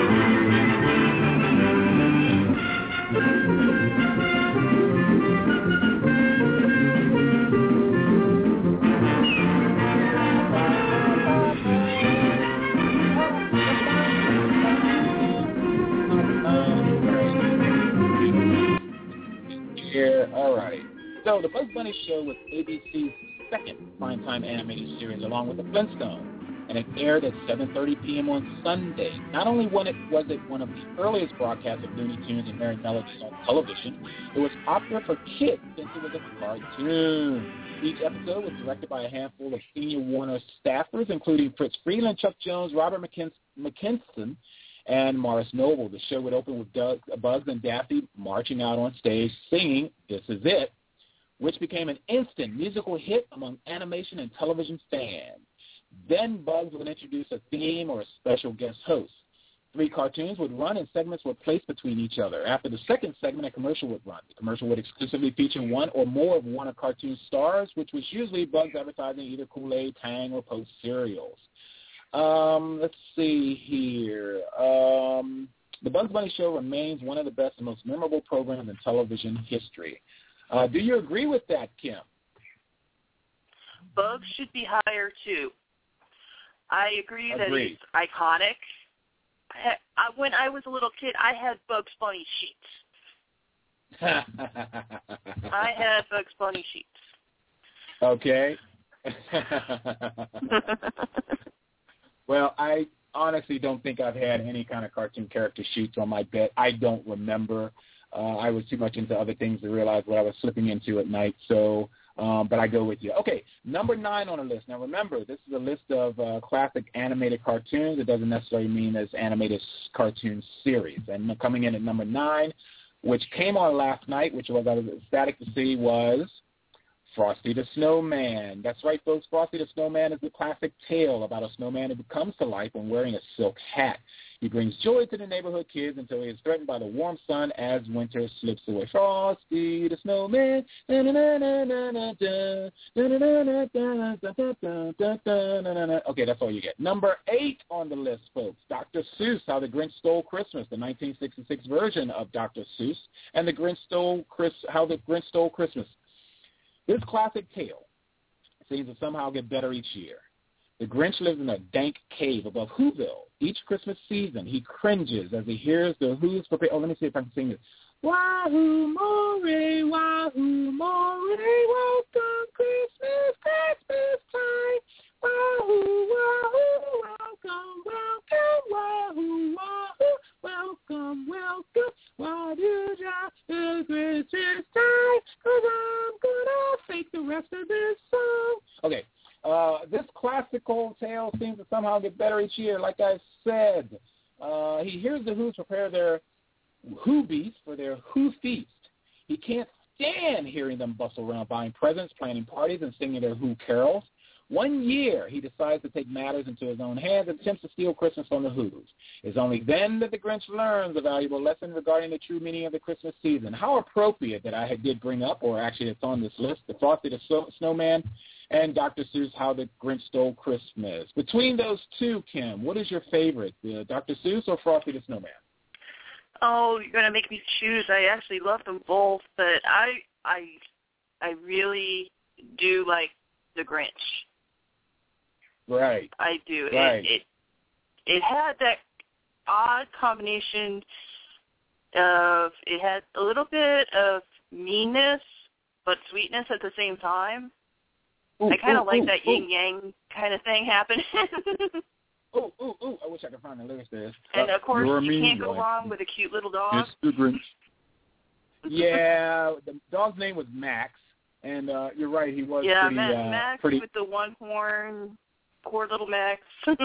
Yeah, all right. So the Bugs Bunny show was A B C's second primetime animated series, along with the Flintstones, and it aired at seven thirty p.m. on Sunday. Not only was it, was it one of the earliest broadcasts of Looney Tunes and Merry Melodies on television, it was popular for kids since it was a cartoon. Each episode was directed by a handful of senior Warner staffers, including Fritz Freeland, Chuck Jones, Robert McKin- McKinson, and Morris Noble. The show would open with Doug, Bugs and Daffy marching out on stage singing "This Is It," which became an instant musical hit among animation and television fans. Then Bugs would introduce a theme or a special guest host. Three cartoons would run and segments were placed between each other. After the second segment, a commercial would run. The commercial would exclusively feature one or more of Warner cartoon stars, which was usually Bugs advertising either Kool-Aid, Tang, or Post cereals. Um, let's see here. Um, the Bugs Bunny show remains one of the best and most memorable programs in television history. Uh, do you agree with that, Kim? Bugs should be higher, too. I agree that Agreed. it's iconic. I, I, when I was a little kid, I had Bugs Bunny sheets. I had Bugs Bunny sheets. Okay. Well, I honestly don't think I've had any kind of cartoon character sheets on my bed. I don't remember. Uh, I was too much into other things to realize what I was slipping into at night. So, um, but I go with you. Okay, number nine on the list. Now, remember, this is a list of uh, classic animated cartoons. It doesn't necessarily mean as animated cartoon series. And coming in at number nine, which came on last night, which was I was ecstatic to see, was Frosty the Snowman. That's right, folks. Frosty the Snowman is the classic tale about a snowman who comes to life when wearing a silk hat. He brings joy to the neighborhood kids until he is threatened by the warm sun as winter slips away. Frosty the Snowman. Okay, that's all you get. Number eight on the list, folks. Doctor Seuss, How the Grinch Stole Christmas, the nineteen sixty-six version of Doctor Seuss, and the Grinch Stole Chris, How the Grinch Stole Christmas. This classic tale seems to somehow get better each year. The Grinch lives in a dank cave above Whoville. Each Christmas season, he cringes as he hears the Who's prepare. Oh, let me see if I can sing this. Wahoo more, wahoo more, welcome Christmas, Christmas time. Wahoo, wahoo, welcome, welcome, wahoo, wahoo, welcome, welcome. Why do just the Christmas time? Cause I'm gonna fake the rest of this song. Okay. Uh, this classical tale seems to somehow get better each year. Like I said, uh, he hears the Who's prepare their Who Beast for their Who Feast. He can't stand hearing them bustle around buying presents, planning parties, and singing their Who carols. One year, he decides to take matters into his own hands and attempts to steal Christmas from the Who's. It's only then that the Grinch learns a valuable lesson regarding the true meaning of the Christmas season. How appropriate that I did bring up, or actually it's on this list, the Frosty the Snowman and Doctor Seuss, How the Grinch Stole Christmas. Between those two, Kim, what is your favorite, uh, Doctor Seuss or Frosty the Snowman? Oh, you're going to make me choose. I actually love them both, but I I, I really do like the Grinch. Right. I do. Right. It, it it had that odd combination of, it had a little bit of meanness, but sweetness at the same time. Ooh, I kind of like ooh, that ooh. yin-yang kind of thing happening. Oh, oh, oh, I wish I could find the lyrics there. And, uh, of course, you you can't go one. wrong with a cute little dog. It's the Grinch. Yeah, the dog's name was Max. And uh, you're right, he was yeah, pretty, Max, uh, Max pretty... with the one horn, poor little Max.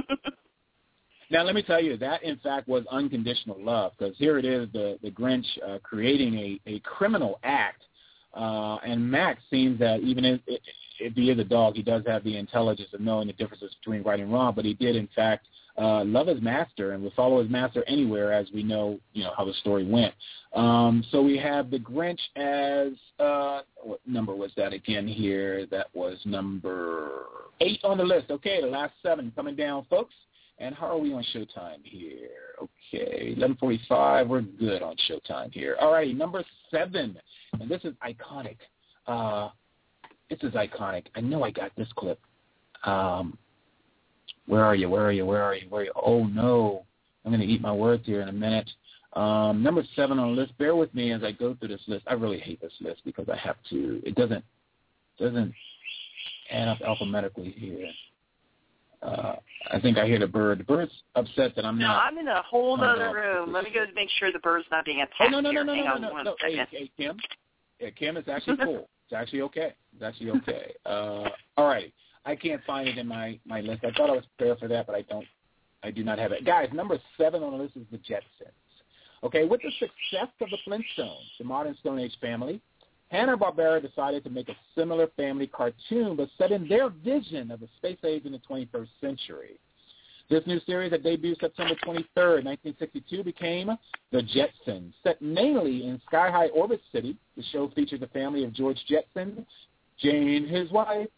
Now, let me tell you, that, in fact, was unconditional love, because here it is, the, the Grinch uh, creating a, a criminal act, uh, and Max seems that even if, if he is a dog, he does have the intelligence of knowing the differences between right and wrong, but he did, in fact, uh, love his master and would follow his master anywhere, as we know, you know, how the story went. Um, so we have the Grinch as, uh, what number was that again here? That was number eight on the list. Okay, the last seven coming down, folks. And how are we on Showtime here? Okay, eleven forty-five. We're good on Showtime here. All righty, number seven. And this is iconic. Uh, this is iconic. I know I got this clip. Um, where are you? Where are you? Where are you? Where are you? Oh, no. I'm going to eat my words here in a minute. Um, number seven on the list. Bear with me as I go through this list. I really hate this list because I have to. It doesn't doesn't add up alphabetically here. Uh, I think I hear the bird. The bird's upset that I'm no, not. No, I'm in a whole other room. Let me go make sure the bird's not being attacked. Oh, no, no, no, no, Hang no, on no, one no. Hey, second. hey, Kim. Yeah, Kim, it's actually cool. It's actually okay. It's actually okay. Uh, all right. I can't find it in my, my list. I thought I was prepared for that, but I don't. I do not have it. Guys, number seven on the list is the Jetsons. Okay, with the success of the Flintstones, the modern Stone Age family, Hanna-Barbera decided to make a similar family cartoon, but set in their vision of the space age in the twenty-first century. This new series that debuted September twenty-third, nineteen sixty-two, became The Jetsons. Set mainly in sky-high Orbit City, the show featured the family of George Jetson, Jane, his wife,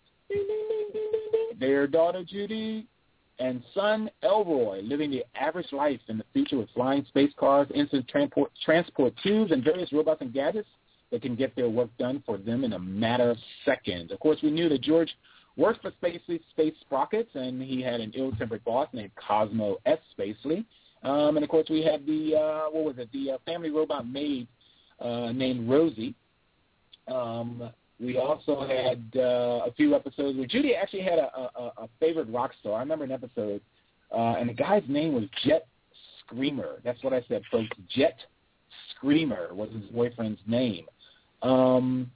their daughter Judy, and son Elroy, living the average life in the future with flying space cars, instant transport, transport tubes, and various robots and gadgets that can get their work done for them in a matter of seconds. Of course, we knew that George worked for Spacely Space Sprockets, and he had an ill-tempered boss named Cosmo S. Spacely. Um, and, of course, we had the, uh, what was it, the uh, family robot maid uh, named Rosie. Um, we also had uh, a few episodes where Judy actually had a, a, a favorite rock star. I remember an episode, uh, and the guy's name was Jet Screamer. That's what I said, folks. Jet Screamer was his boyfriend's name. Um,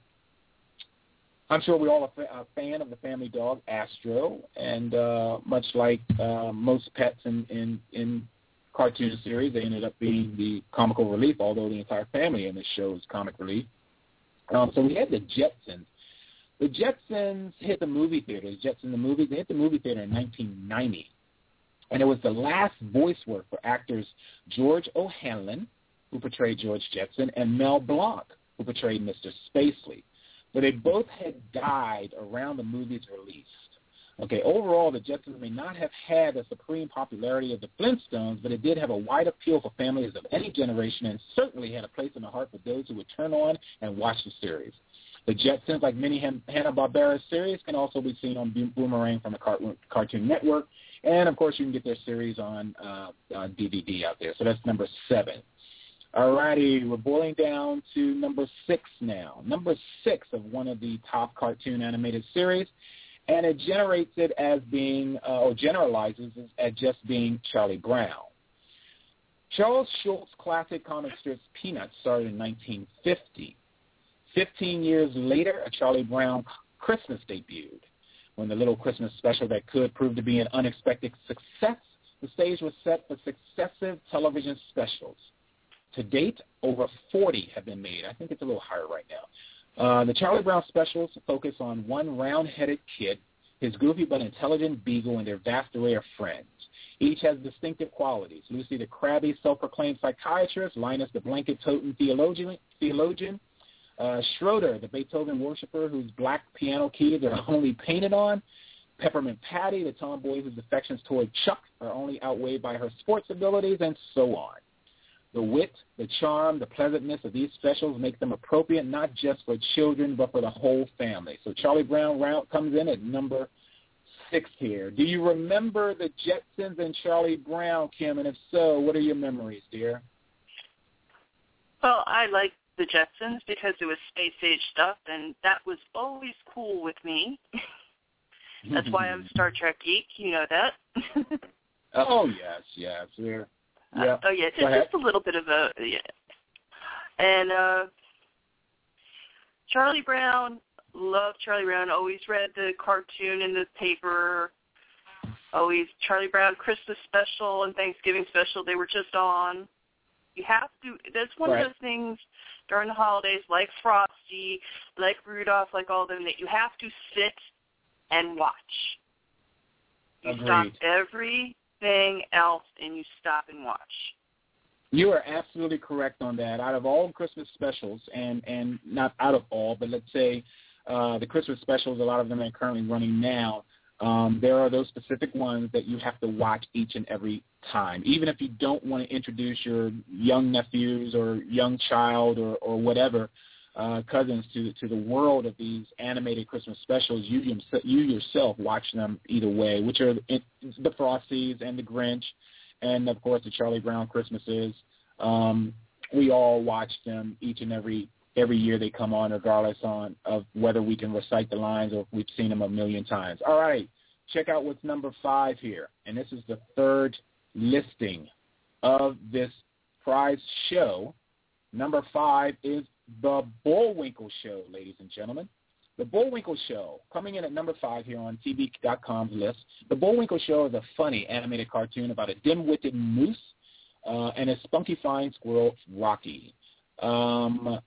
I'm sure we're all a, fa- a fan of the family dog, Astro, and uh, much like uh, most pets in, in, in cartoon series, they ended up being the comical relief, although the entire family in this show is comic relief. Um, so we had the Jetsons. The Jetsons hit the movie theater. The Jetsons, the movie, they hit the movie theater in nineteen ninety, and it was the last voice work for actors George O'Hanlon, who portrayed George Jetson, and Mel Blanc, who portrayed Mister Spacely. But they both had died around the movie's release. Okay, overall, the Jetsons may not have had the supreme popularity of the Flintstones, but it did have a wide appeal for families of any generation and certainly had a place in the heart for those who would turn on and watch the series. The Jetsons, like many Hanna-Barbera series, can also be seen on Boomerang from the Cartoon Network. And, of course, you can get their series on, uh, on D V D out there. So that's number seven. All righty, we're boiling down to number six now. Number six of one of the top cartoon animated series, and it generates it as being, uh, or generalizes it as just being Charlie Brown. Charles Schulz's classic comic strips Peanuts started in nineteen fifty. Fifteen years later, a Charlie Brown Christmas debuted. When the little Christmas special that could prove to be an unexpected success, the stage was set for successive television specials. To date, over forty have been made. I think it's a little higher right now. Uh, the Charlie Brown specials focus on one round-headed kid, his goofy but intelligent beagle, and their vast array of friends. Each has distinctive qualities. Lucy, the crabby, self-proclaimed psychiatrist. Linus, the blanket-toting theologian. theologian. Uh, Schroeder, the Beethoven worshiper whose black piano keys are only painted on. Peppermint Patty, the tomboy whose affections toward Chuck are only outweighed by her sports abilities, and so on. The wit, the charm, the pleasantness of these specials make them appropriate not just for children but for the whole family. So Charlie Brown round comes in at number six here. Do you remember the Jetsons and Charlie Brown, Kim? And if so, what are your memories, dear? Well, I like the Jetsons because it was space-age stuff, and that was always cool with me. That's why I'm a Star Trek geek. You know that. Oh, yes, yes. We're, yeah. Uh, oh, yeah, just, just a little bit of a, yeah. And uh, Charlie Brown, Love Charlie Brown. Always read the cartoon in the paper. Always Charlie Brown Christmas special and Thanksgiving special. They were just on. You have to. That's one right. of those things during the holidays, like Frosty, like Rudolph, like all of them, that you have to sit and watch. You Agreed. stop everything else and you stop and watch. You are absolutely correct on that. Out of all Christmas specials, and, and not out of all, but let's say uh, the Christmas specials, a lot of them are currently running now, um, there are those specific ones that you have to watch each and every time. Even if you don't want to introduce your young nephews or young child or, or whatever, uh, cousins to to the world of these animated Christmas specials, you, you yourself watch them either way, which are the Frosties and the Grinch, and, of course, the Charlie Brown Christmases. Um, we all watch them each and every every year they come on, regardless on of whether we can recite the lines or if we've seen them a million times. All right, check out what's number five here. And this is the third listing of this prize show. Number five is The Bullwinkle Show, ladies and gentlemen. The Bullwinkle Show, coming in at number five here on T V dot com's list. The Bullwinkle Show is a funny animated cartoon about a dim-witted moose uh, and a spunky fine squirrel, Rocky. Um,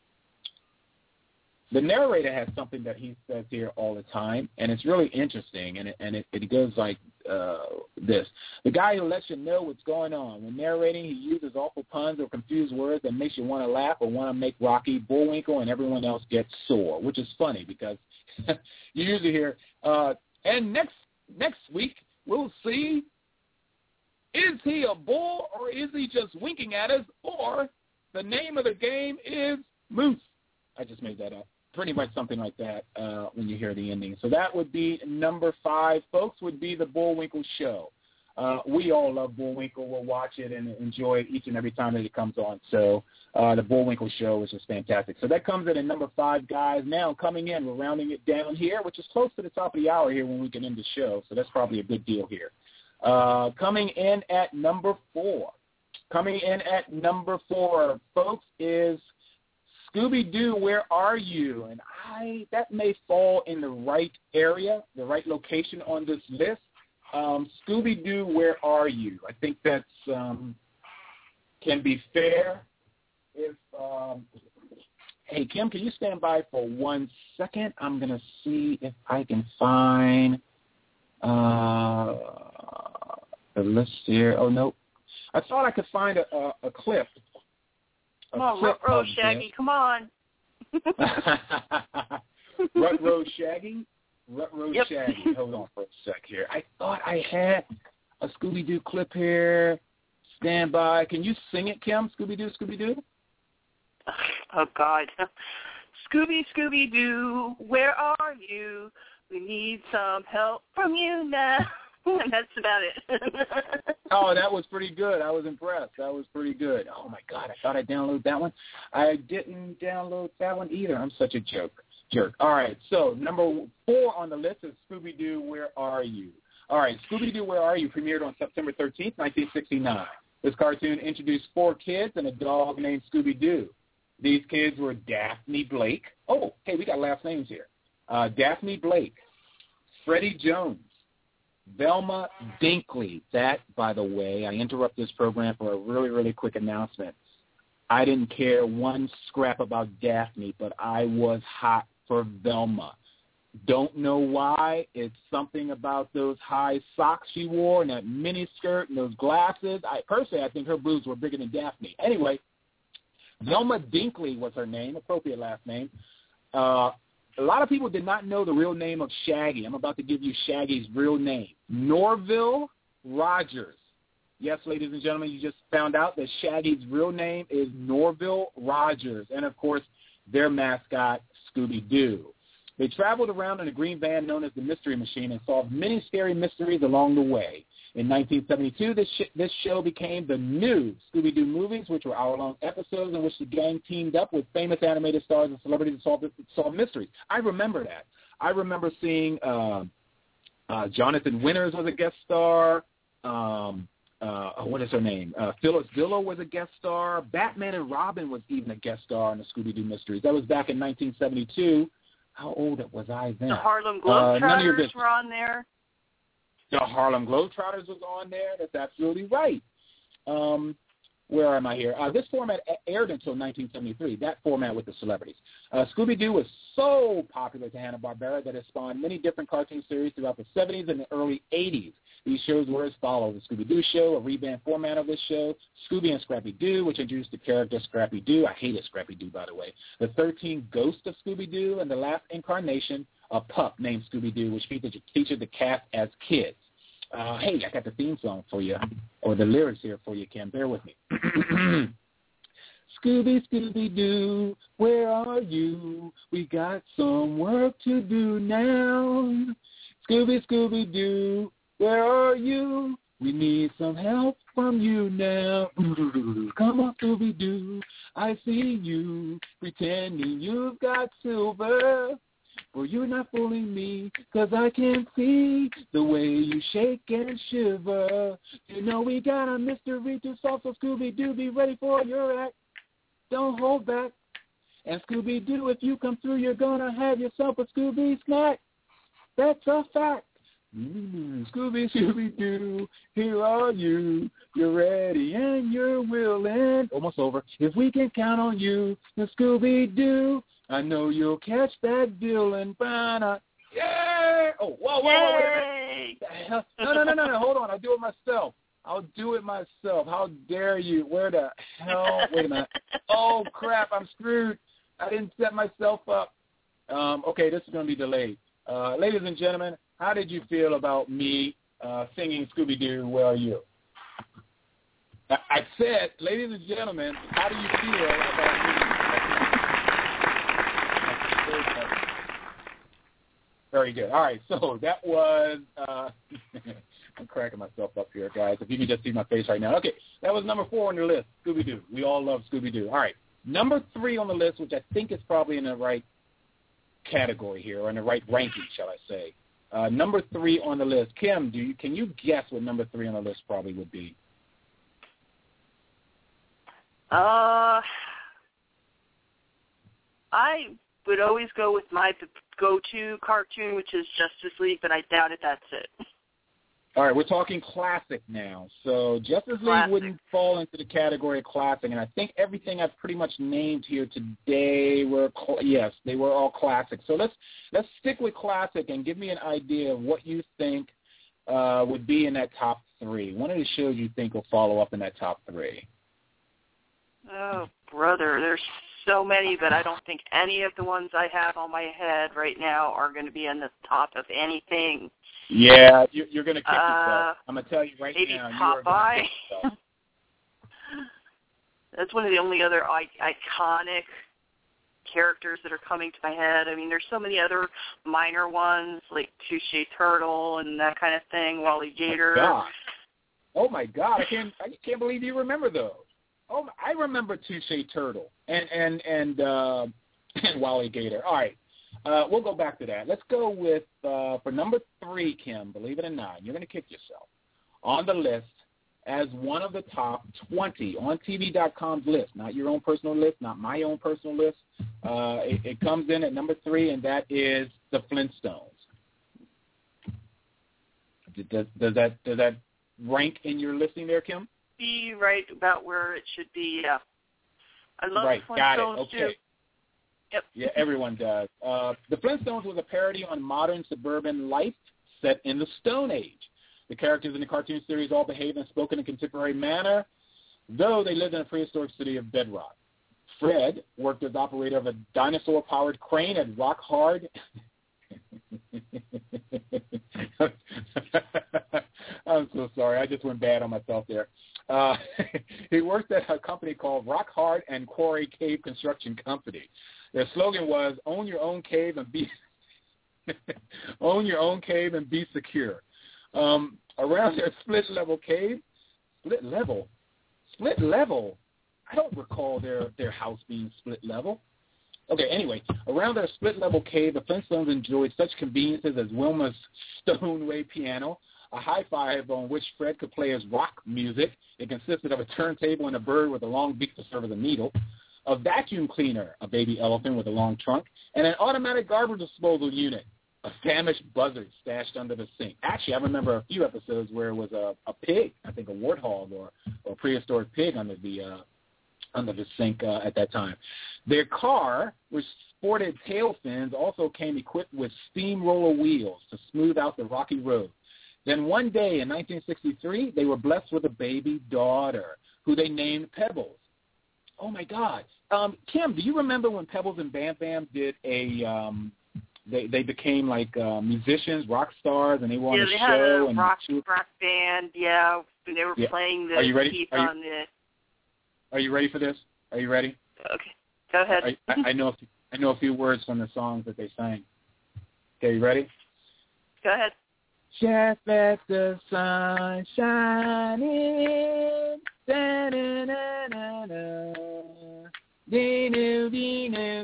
the narrator has something that he says here all the time, and it's really interesting, and it, and it, it goes like uh, this. The guy who lets you know what's going on. When narrating, he uses awful puns or confused words that makes you want to laugh or want to make Rocky, Bullwinkle, and everyone else get sore, which is funny because you usually hear, uh, and next next week we'll see, is he a bull or is he just winking at us, or the name of the game is Moose. I just made that up. Pretty much something like that uh, when you hear the ending. So that would be number five, folks, would be The Bullwinkle Show. Uh, we all love Bullwinkle. We'll watch it and enjoy it each and every time that it comes on. So uh, The Bullwinkle Show is just fantastic. So that comes in at number five, guys. Now coming in, we're rounding it down here, which is close to the top of the hour here when we can end the show. So that's probably a good deal here. Uh, coming in at number four. Coming in at number four, folks, is Scooby-Doo, Where Are You? And I that may fall in the right area, the right location on this list. Um, Scooby-Doo, Where Are You? I think that's um, can be fair. If um, hey, Kim, can you stand by for one second? I'm going to see if I can find uh, the list here. Oh, no. I thought I could find a, a, a clip. Come on, Rut-Row Shaggy, come on. Rut-Row Shaggy? Rut-Row Yep. Shaggy. Hold on for a sec here. I thought I had a Scooby-Doo clip here. Stand by. Can you sing it, Kim? Scooby-Doo, Scooby-Doo? Oh, God. Scooby, Scooby-Doo, where are you? We need some help from you now. And that's about it. Oh, that was pretty good. I was impressed. That was pretty good. Oh, my God. I thought I downloaded that one. I didn't download that one either. I'm such a joke. Jerk. All right. So number four on the list is Scooby-Doo, Where Are You? All right. Scooby-Doo, Where Are You premiered on September thirteenth, nineteen sixty-nine. This cartoon introduced four kids and a dog named Scooby-Doo. These kids were Daphne Blake. Oh, hey, we got last names here. Uh, Daphne Blake, Freddie Jones, Velma Dinkley. That, by the way, I interrupt this program for a really, really quick announcement. I didn't care one scrap about Daphne, but I was hot for Velma. Don't know why. It's something about those high socks she wore and that mini skirt and those glasses. I personally, I think her boobs were bigger than Daphne. Anyway, Velma Dinkley was her name, appropriate last name. Uh, a lot of people did not know the real name of Shaggy. I'm about to give you Shaggy's real name, Norville Rogers. Yes, ladies and gentlemen, you just found out that Shaggy's real name is Norville Rogers, and, of course, their mascot, Scooby-Doo. They traveled around in a green van known as the Mystery Machine and solved many scary mysteries along the way. In nineteen seventy-two, this, sh- this show became the new Scooby-Doo movies, which were hour-long episodes in which the gang teamed up with famous animated stars and celebrities to solve, to solve mysteries. I remember that. I remember seeing uh, uh, Jonathan Winters was a guest star. Um, uh, what is her name? Uh, Phyllis Diller was a guest star. Batman and Robin was even a guest star on the Scooby-Doo mysteries. That was back in nineteen seventy-two. How old was I then? The Harlem uh, none of your Globetrotters business. were on there. The Harlem Globetrotters was on there. That's absolutely right. Um, where am I here? Uh, this format aired until nineteen seventy-three, that format with the celebrities. Uh, Scooby-Doo was so popular to Hanna-Barbera that it spawned many different cartoon series throughout the seventies and the early eighties. These shows were as follows: The Scooby-Doo Show, a revamped format of this show; Scooby and Scrappy-Doo, which introduced the character Scrappy-Doo. I hated Scrappy-Doo, by the way. The thirteen Ghosts of Scooby-Doo, and the last incarnation, a pup named Scooby-Doo, which featured, featured the cast as kids. Uh, hey, I got the theme song for you, or the lyrics here for you, Kim. Bear with me. Scooby, Scooby-Doo, where are you? We got some work to do now. Scooby, Scooby-Doo, where are you? We need some help from you now. Come on, Scooby-Doo, I see you, pretending you've got silver. Well, you're not fooling me, 'cause I can see the way you shake and shiver. You know we got a mystery to solve, so Scooby-Doo, be ready for your act. Don't hold back. And Scooby-Doo, if you come through, you're going to have yourself a Scooby snack. That's a fact. Mm, Scooby, Scooby-Doo, here are you. You're ready and you're willing. Almost over. If we can count on you, the Scooby-Doo, I know you'll catch that Dylan Banner. Yeah! Oh, whoa, whoa, whoa, wait a minute. No, no, no, no, no, hold on. I'll do it myself. I'll do it myself. How dare you? Where the hell? Wait a minute. Oh, crap, I'm screwed. I didn't set myself up. Um, okay, this is going to be delayed. Uh, ladies and gentlemen, how did you feel about me uh, singing Scooby-Doo, Where Are You? I, I said, ladies and gentlemen, how do you feel about me? Very good. All right, so that was, uh, I'm cracking myself up here, guys. If you can just see my face right now. Okay, that was number four on the list, Scooby-Doo. We all love Scooby-Doo. All right, number three on the list, which I think is probably in the right category here, or in the right ranking, shall I say. Uh, number three on the list. Kim, do you, can you guess what number three on the list probably would be? Uh, I would always go with my go-to cartoon, which is Justice League, but I doubt it that's it. All right, we're talking classic now. So Justice League Classic. wouldn't fall into the category of classic, and I think everything I've pretty much named here today were, cl- yes, they were all classic. So let's let's stick with classic and give me an idea of what you think uh, would be in that top three. One of the shows you think will follow up in that top three. Oh, brother, there's so many, but I don't think any of the ones I have on my head right now are going to be on the top of anything. Yeah, you, you're going to kick Uh, yourself. I'm going to tell you right maybe now. Popeye. You are going to kick yourself. That's one of the only other I- iconic characters that are coming to my head. I mean, there's so many other minor ones, like Touche Turtle and that kind of thing, Wally Gator. Oh, God. Oh, my God. I can't, I can't believe you remember those. Oh, I remember Touche Turtle and and and, uh, and Wally Gator. All right, uh, we'll go back to that. Let's go with uh, for number three, Kim. Believe it or not, you're going to kick yourself on the list as one of the top twenty on T V dot com's list. Not your own personal list, not my own personal list. Uh, it, it comes in at number three, and that is the Flintstones. Does, does that does that rank in your listing there, Kim? Be right about where it should be. Yeah, I love right, the got it. Flintstones Okay. too. Yep. Yeah, everyone does. Uh, the Flintstones was a parody on modern suburban life set in the Stone Age. The characters in the cartoon series all behaved and spoke in a contemporary manner, though they lived in a prehistoric city of bedrock. Fred worked as operator of a dinosaur-powered crane at Rock Hard. I'm so sorry. I just went bad on myself there. Uh, he worked at a company called Rock Hard and Quarry Cave Construction Company. Their slogan was "Own your own cave and be own your own cave and be secure." Um, around their split level cave, split level, split level. I don't recall their their house being split level. Okay, anyway, around their split-level cave, the Flintstones enjoyed such conveniences as Wilma's Stoneway piano, a high-five on which Fred could play his rock music. It consisted of a turntable and a bird with a long beak to serve as a needle. a vacuum cleaner, a baby elephant with a long trunk, and an automatic garbage disposal unit, a famished buzzard stashed under the sink. Actually, I remember a few episodes where it was a, a pig, I think a warthog or, or a prehistoric pig under the uh, under the sink uh, at that time. Their car, which sported tail fins, also came equipped with steamroller wheels to smooth out the rocky road. Then one day in nineteen sixty-three, they were blessed with a baby daughter who they named Pebbles. Oh, my God. Um, Kim, do you remember when Pebbles and Bam Bam did a um, they, – they became like uh, musicians, rock stars, and they were on yeah, a they show? had a and rock, rock band, yeah. They were yeah. playing the Are you ready? piece Are you, on the – Are you ready for this? Are you ready? Okay. Go ahead. I, I, I know a few, I know a few words from the songs that they sang. Okay, you ready? Go ahead. Just let the sun shine in. Da-da-da-da-da. Dee-doo-dee-doo,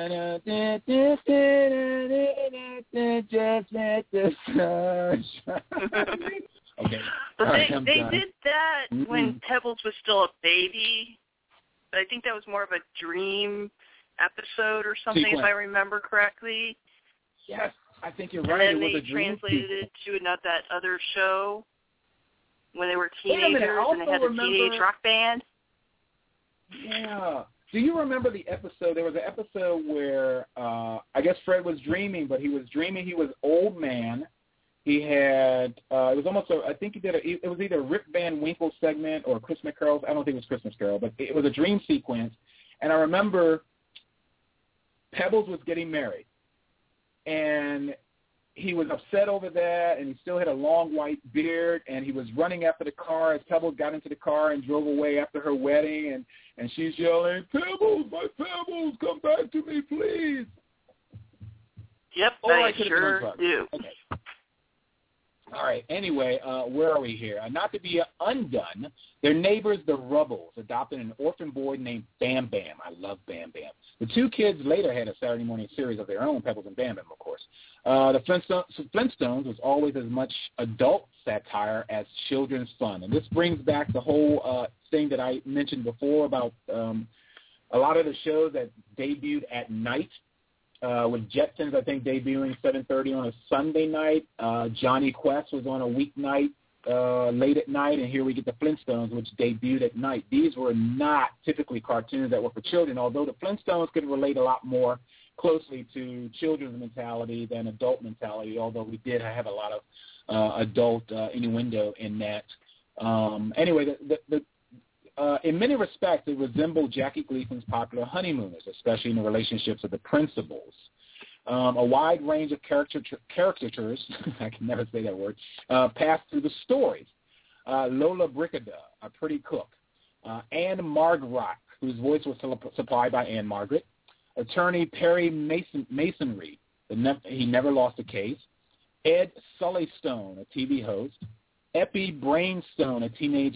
da-da-da-da-da-da-da-da. Just let the sun shine. Okay. But All they right, I'm they done. did that Mm-hmm. when Pebbles was still a baby. I think that was more of a dream episode or something, Sequence. if I remember correctly. Yes, I think you're And right. then It was they a dream translated it to another, that other show when they were Wait a minute, I teenagers and they also had the remember- teenage rock band. Yeah. Do you remember the episode? There was an episode where uh, I guess Fred was dreaming, but he was dreaming he was old man. He had uh, it was almost a, I think he did a, it was either a Rip Van Winkle segment or Christmas Carol. I don't think it was Christmas Carol, but it was a dream sequence. And I remember Pebbles was getting married, and he was upset over that, and he still had a long white beard, and he was running after the car as Pebbles got into the car and drove away after her wedding, and, and she's yelling, "Pebbles, my Pebbles, come back to me, please." Yep, Or I I could have been on sure drugs. do. Okay. All right. Anyway, uh, where are we here? Uh, not to be undone, their neighbors, the Rubbles, adopted an orphan boy named Bam Bam. I love Bam Bam. The two kids later had a Saturday morning series of their own, Pebbles and Bam Bam, of course. Uh, the Flintstones, Flintstones was always as much adult satire as children's fun. And this brings back the whole uh, thing that I mentioned before about um, a lot of the shows that debuted at night. Uh, with Jetsons, I think, debuting seven thirty on a Sunday night. Uh, Johnny Quest was on a weeknight uh, late at night, and here we get the Flintstones, which debuted at night. These were not typically cartoons that were for children, although the Flintstones could relate a lot more closely to children's mentality than adult mentality, although we did have a lot of uh, adult uh, innuendo in that. Um, anyway, the, the, the Uh, in many respects, it resembled Jackie Gleason's popular Honeymooners, especially in the relationships of the principals. Um, a wide range of caricature, caricatures, I can never say that word, uh, passed through the stories. Uh, Lola Brigida, a pretty cook. Uh, Anne Margaret, whose voice was supplied by Anne Margaret. Attorney Perry Mason, Masonry, the ne- he never lost a case. Ed Sullystone, a T V host. Eppie Brainstone, a teenage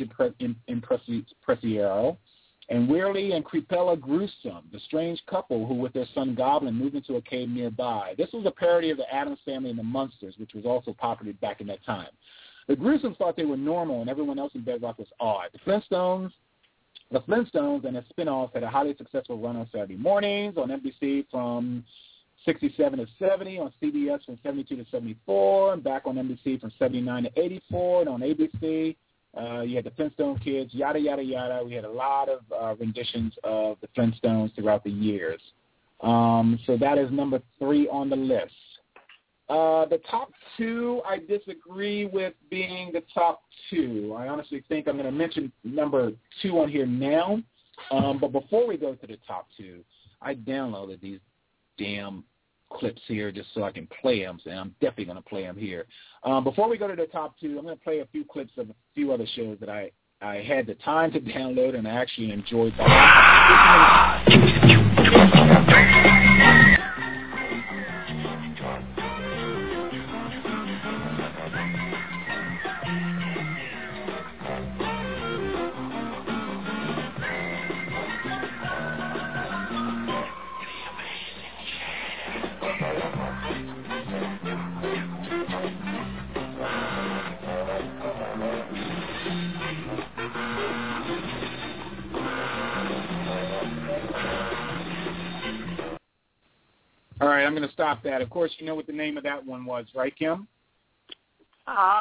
impresario, and Weirly and Crepella Gruesome, the strange couple who, with their son Goblin, moved into a cave nearby. This was a parody of the Addams Family and the Munsters, which was also popular back in that time. The Gruesomes thought they were normal, and everyone else in Bedrock was odd. The Flintstones, the Flintstones and their spin-offs had a highly successful run on Saturday mornings on N B C from sixty-seven to seventy, on C B S from seventy-two to seventy-four, and back on N B C from seventy-nine to eighty-four, and on A B C, uh, you had the Flintstone Kids, yada, yada, yada. We had a lot of uh, renditions of the Flintstones throughout the years. Um, so that is number three on the list. Uh, the top two, I disagree with being the top two. I honestly think I'm going to mention number two on here now. Um, but before we go to the top two, I downloaded these damn clips here just so I can play them, and I'm definitely going to play them here. Um, before we go to the top two, I'm going to play a few clips of a few other shows that I, I had the time to download and I actually enjoyed. All right, I'm going to stop that. Of course, you know what the name of that one was, right, Kim? Uh-huh.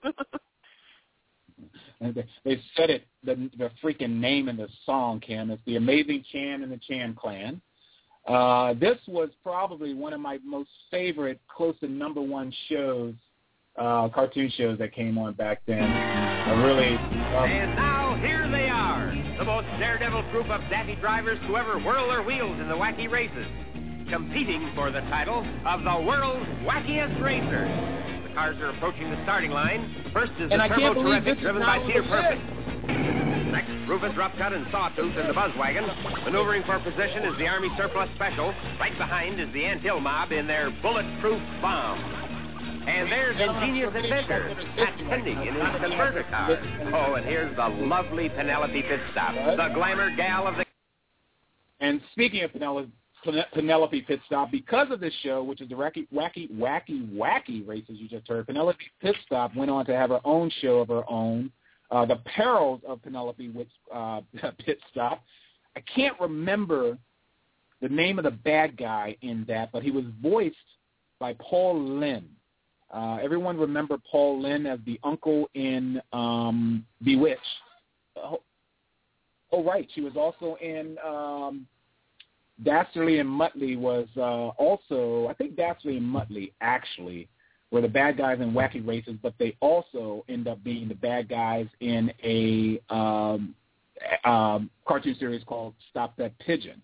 they, they said it, the, the freaking name in the song, Kim. It's The Amazing Chan and the Chan Clan. Uh, this was probably one of my most favorite, close to number one shows, uh, cartoon shows that came on back then. I really loved And now here they are, the most daredevil group of daffy drivers to ever whirl their wheels in the wacky races, competing for the title of the world's wackiest racer. The cars are approaching the starting line. First is the Turbo Terrific, driven by Peter Perfect. Next, Rufus Roughcut and Sawtooth in the Buzz Wagon. Maneuvering for position is the Army Surplus Special. Right behind is the Ant Hill Mob in their Bulletproof Bomb. And there's Ingenious Inventor, Pat Tendy in his converter car. Oh, and here's the lovely Penelope Pitstop, the glamour gal of the... And speaking of Penelope, Penelope Pitstop, because of this show, which is the wacky, wacky, wacky, wacky races you just heard, Penelope Pitstop went on to have her own show of her own, uh, The Perils of Penelope uh, Pitstop. I can't remember the name of the bad guy in that, but he was voiced by Paul Lynde. Uh, everyone remember Paul Lynde as the uncle in um, Bewitched. Oh, oh, right. She was also in... Um, Dastardly and Muttley was uh, also, I think Dastardly and Muttley actually were the bad guys in wacky races, but they also end up being the bad guys in a um, um, cartoon series called Stop That Pigeon.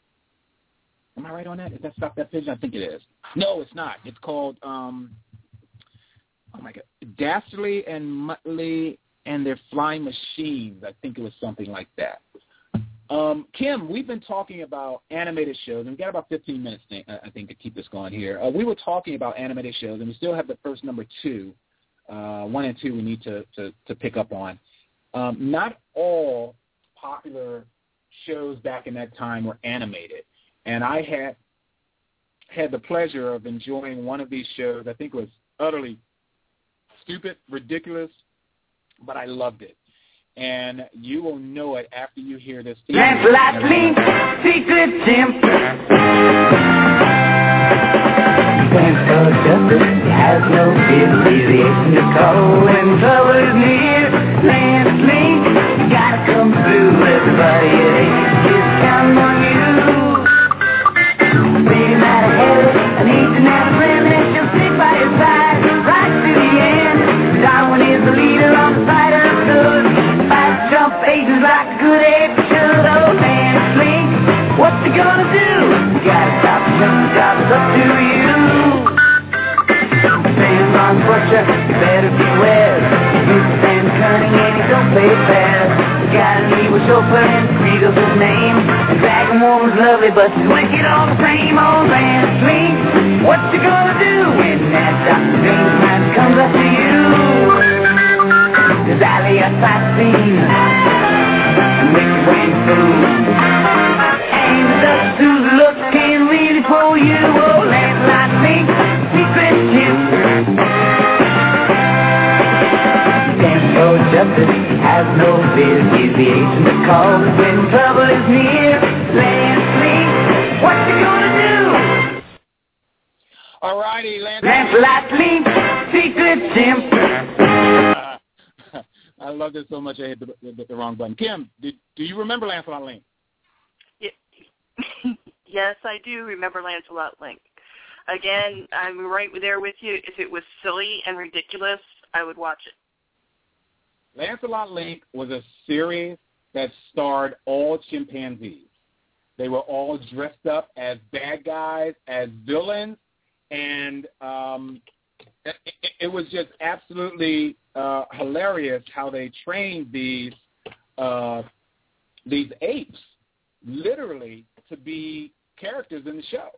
Am I right on that? Is that Stop That Pigeon? I think it is. No, it's not. It's called, um, oh my God, Dastardly and Muttley and Their Flying Machines. I think it was something like that. Um, Kim, we've been talking about animated shows, and we've got about fifteen minutes, I think, to keep this going here. Uh, we were talking about animated shows, and we still have the first number two. Uh, one and two we need to, to, to pick up on. Um, not all popular shows back in that time were animated, and I had had the pleasure of enjoying one of these shows. I think it was utterly stupid, ridiculous, but I loved it. And you will know it after you hear this. Lancelot Link, Secret Chimp. Thanks for justice, he has no fear. He's the agent to call when trouble is near. Lance Link, you gotta come through. Everybody at Ace is counting on you. Being out of heaven, I need to have a friend that she'll stick by your side right to the end. Darwin is the leader on the side of good. Fight jump ages like a good ape should. Oh, Lance Link, what you gonna do? You gotta stop the jump, the job is up to you. Sam on Butcher, you better beware. He's Sam cunning and he don't play fair. You gotta leave a chauffeur and Friedel's his name. And Dragon Woman's lovely, but she's wicked all the same. Oh, Lance Link, what you gonna do when that Doctor Strange man comes up to you? There's Ali a sight scene, and make you wait food. Ain't the suit looking really for you? Oh, Lancelot Link, secret chip. Stands for justice, has no fear. He's the agent that calls when trouble is near. Lance Link, what you gonna do? All righty, Lance. Lancelot Link, secret chimp. Uh, I love this so much I hit the, the, the wrong button. Kim, did, do you remember Lancelot Link? Yes, I do remember Lancelot Link. Again, I'm right there with you. If it was silly and ridiculous, I would watch it. Lancelot Link was a series that starred all chimpanzees. They were all dressed up as bad guys, as villains, and um, it, it was just absolutely uh, hilarious how they trained these uh, these apes, literally, to be characters in the show.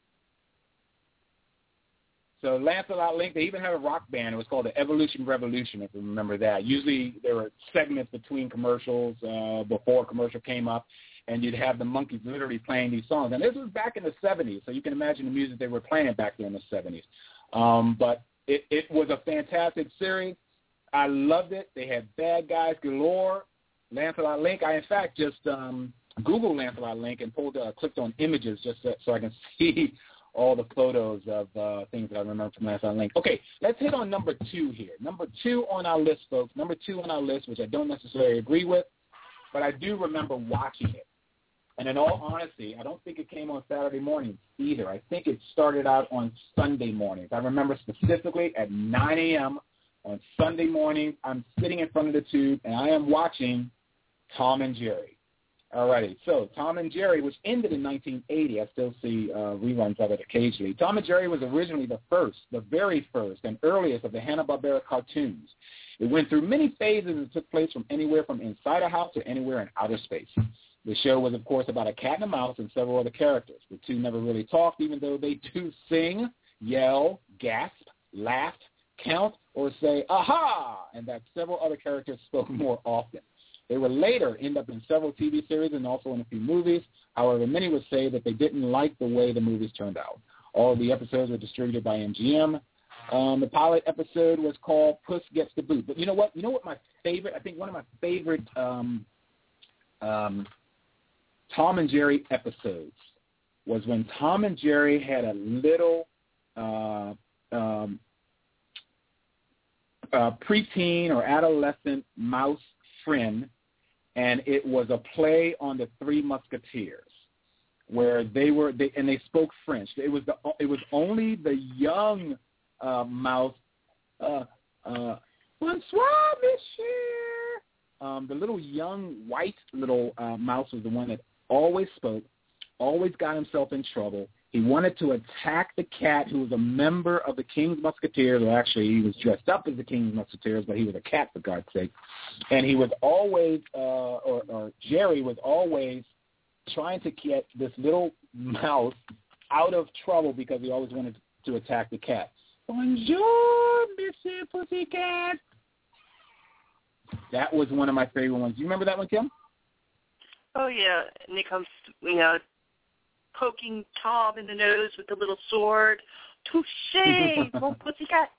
So Lancelot Link, they even had a rock band. It was called the Evolution Revolution, if you remember that. Usually there were segments between commercials uh, before a commercial came up, and you'd have the monkeys literally playing these songs. And this was back in the seventies, so you can imagine the music they were playing back there in the seventies. Um, but it, it was a fantastic series. I loved it. They had bad guys galore. Lancelot Link, I, in fact, just um, Googled Lancelot Link and pulled, uh, clicked on images just so, so I can see all the photos of uh, things that I remember from last night. Okay, let's hit on number two here. Number two on our list, folks. Number two on our list, which I don't necessarily agree with, but I do remember watching it. And in all honesty, I don't think it came on Saturday mornings either. I think it started out on Sunday mornings. I remember specifically at nine a.m. on Sunday morning, I'm sitting in front of the tube, and I am watching Tom and Jerry. All righty. So Tom and Jerry, which ended in nineteen eighty. I still see uh, reruns of it occasionally. Tom and Jerry was originally the first, the very first and earliest of the Hanna-Barbera cartoons. It went through many phases and took place from anywhere from inside a house to anywhere in outer space. The show was, of course, about a cat and a mouse and several other characters. The two never really talked, even though they do sing, yell, gasp, laugh, count, or say, aha, and that several other characters spoke more often. They would later end up in several T V series and also in a few movies. However, many would say that they didn't like the way the movies turned out. All of the episodes were distributed by M G M. Um, the pilot episode was called Puss Gets the Boot. But you know what? You know what my favorite, I think one of my favorite um, um, Tom and Jerry episodes was when Tom and Jerry had a little uh, um, uh, preteen or adolescent mouse friend, and it was a play on the Three Musketeers, where they were, they, and they spoke French. It was the, it was only the young uh, mouse, uh, uh, bonsoir, monsieur. Um, the little young white little uh, mouse was the one that always spoke, always got himself in trouble. He wanted to attack the cat, who was a member of the King's Musketeers. Well, actually, he was dressed up as the King's Musketeers, but he was a cat, for God's sake. And he was always, uh, or, or Jerry was always trying to get this little mouse out of trouble because he always wanted to attack the cat. Bonjour, Monsieur Pussycat. That was one of my favorite ones. Do you remember that one, Kim? Oh, yeah. And it comes, you know, poking Tom in the nose with the little sword. Touché, mon pussycat.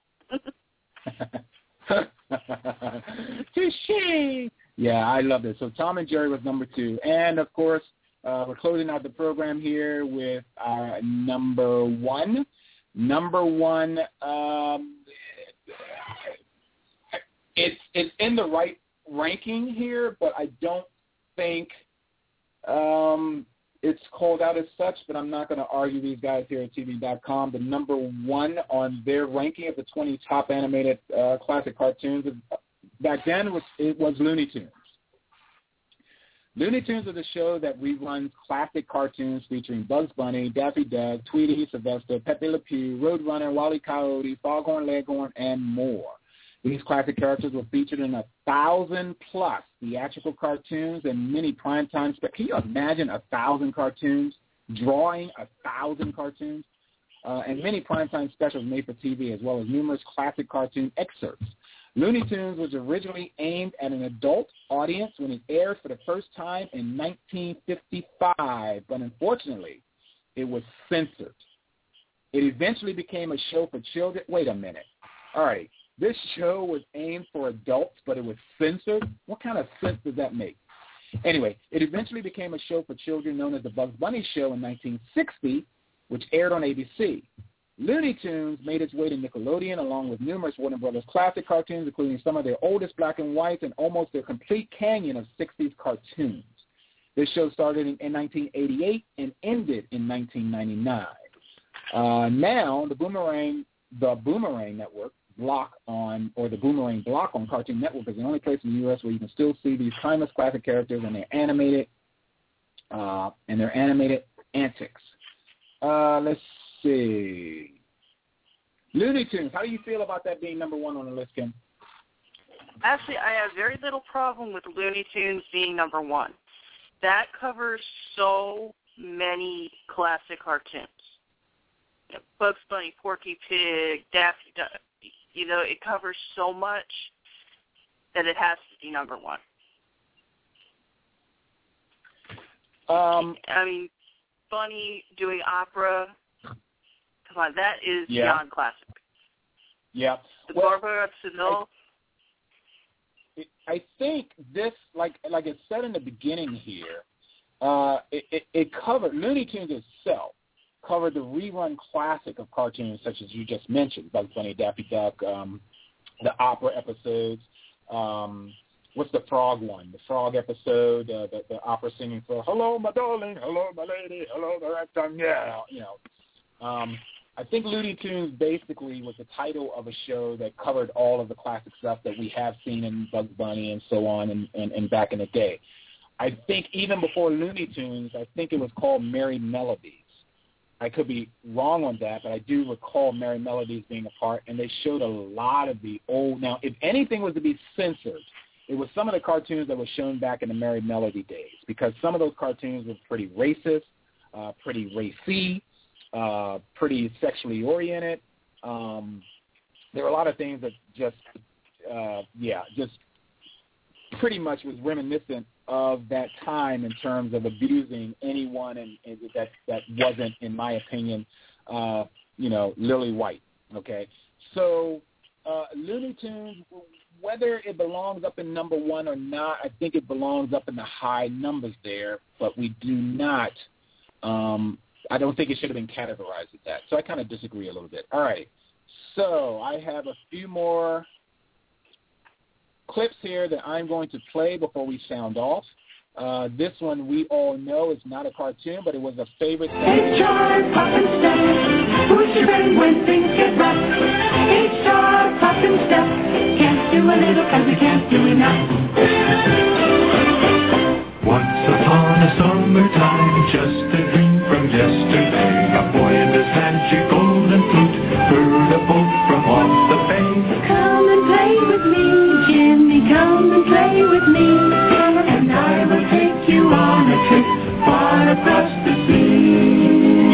Touché. Yeah, I love it. So Tom and Jerry was number two. And, of course, uh, we're closing out the program here with our number one. Number one, um, it's, it's in the right ranking here, but I don't think um, – it's called out as such, but I'm not going to argue these guys here at T V dot com. The number one on their ranking of the twenty top animated uh, classic cartoons back then was it was Looney Tunes. Looney Tunes was a show that reruns classic cartoons featuring Bugs Bunny, Daffy Duck, Tweety, Sylvester, Pepe Le Pew, Roadrunner, Wile E. Coyote, Foghorn Leghorn, and more. These classic characters were featured in a thousand-plus theatrical cartoons and many primetime specials. Can you imagine a thousand cartoons, drawing a thousand cartoons? Uh, and many primetime specials made for T V, as well as numerous classic cartoon excerpts. Looney Tunes was originally aimed at an adult audience when it aired for the first time in nineteen fifty-five, but unfortunately, it was censored. It eventually became a show for children. Wait a minute. All right. This show was aimed for adults, but it was censored. What kind of sense does that make? Anyway, it eventually became a show for children known as the Bugs Bunny Show in nineteen sixty, which aired on A B C. Looney Tunes made its way to Nickelodeon along with numerous Warner Brothers classic cartoons, including some of their oldest black and whites and almost their complete canyon of sixties cartoons. This show started in, in nineteen eighty-eight and ended in nineteen ninety-nine. Uh, now, the Boomerang, the Boomerang Network, block on, or the Boomerang block on Cartoon Network is the only place in the U S where you can still see these timeless classic characters and their animated, uh, and their animated antics. Uh, let's see. Looney Tunes, how do you feel about that being number one on the list, Kim? Actually, I have very little problem with Looney Tunes being number one. That covers so many classic cartoons. You know, Bugs Bunny, Porky Pig, Daffy Duck. You know, it covers so much that it has to be number one. Um, I mean, Bunny doing opera, come on, that is yeah. beyond classic. Yeah. The well, Barber of Seville. I, I think this, like like it said in the beginning here, uh, it, it, it covered, Looney Tunes itself covered the rerun classic of cartoons such as you just mentioned, Bugs Bunny, Daffy Duck, um, the opera episodes. Um, what's the frog one? The frog episode, uh, the, the opera singing for "Hello, my darling, hello, my lady, hello, my rectum," yeah, you know. Um, I think Looney Tunes basically was the title of a show that covered all of the classic stuff that we have seen in Bugs Bunny and so on and, and, and back in the day. I think even before Looney Tunes, I think it was called Merry Melodies. I could be wrong on that, but I do recall Merry Melodies being a part, and they showed a lot of the old. Now, if anything was to be censored, it was some of the cartoons that were shown back in the Merry Melody days, because some of those cartoons were pretty racist, uh, pretty racy, uh, pretty sexually oriented. Um, there were a lot of things that just, uh, yeah, just pretty much was reminiscent of that time in terms of abusing anyone and, and that that wasn't, in my opinion, uh, you know, lily white. Okay, so uh, Looney Tunes, whether it belongs up in number one or not, I think it belongs up in the high numbers there. But we do not. Um, I don't think it should have been categorized as that. So I kind of disagree a little bit. All right, so I have a few more clips here that I'm going to play before we sound off. Uh, this one we all know is not a cartoon, but it was a favorite. H R Pop and Step, who's your friend when things get rough? H R Pop and Step, can't do a little 'cause we can't do enough. Once upon a summertime, just a dream from yesterday, a boy and his magic golden flute heard a boat from off the bay. Come and play with me, Jimmy, come and play with me, and I will take you on a trip far across the sea.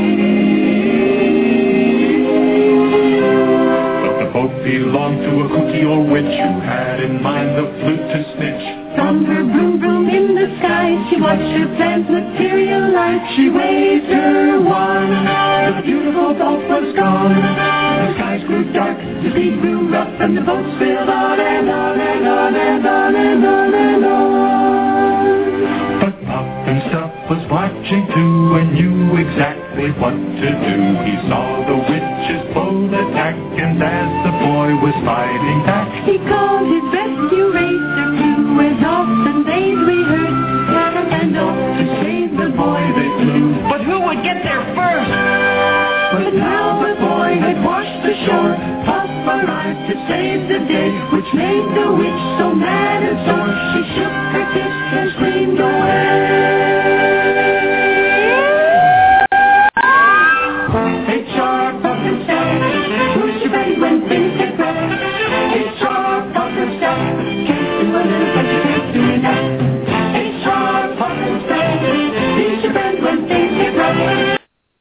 But the boat belonged to a kooky old witch who had in mind the flute to snitch. From her broom broom in the sky, she watched her plans materialize. She waved her wand, the beautiful boat was gone. The skies grew dark, the sea grew rough, and the boat sailed on and on and on and on and on and on. But Pop and Stuff was watching too and knew exactly what to do. He saw the witch's boat attack, and as the boy was sliding back, he called his rescue racer crew, as often they'd rehearse, and off to save the boy they flew. But who would get there first? But now the boy had washed ashore, Pop arrived to save the day, which made the witch so mad and sore. She shook her fist and screamed away. H R Pop and Step, who's your friend when things get rough? H R Pop and Step, can't do a little 'cause you can't do enough. H R Pop and Step, he's your friend when things get rough.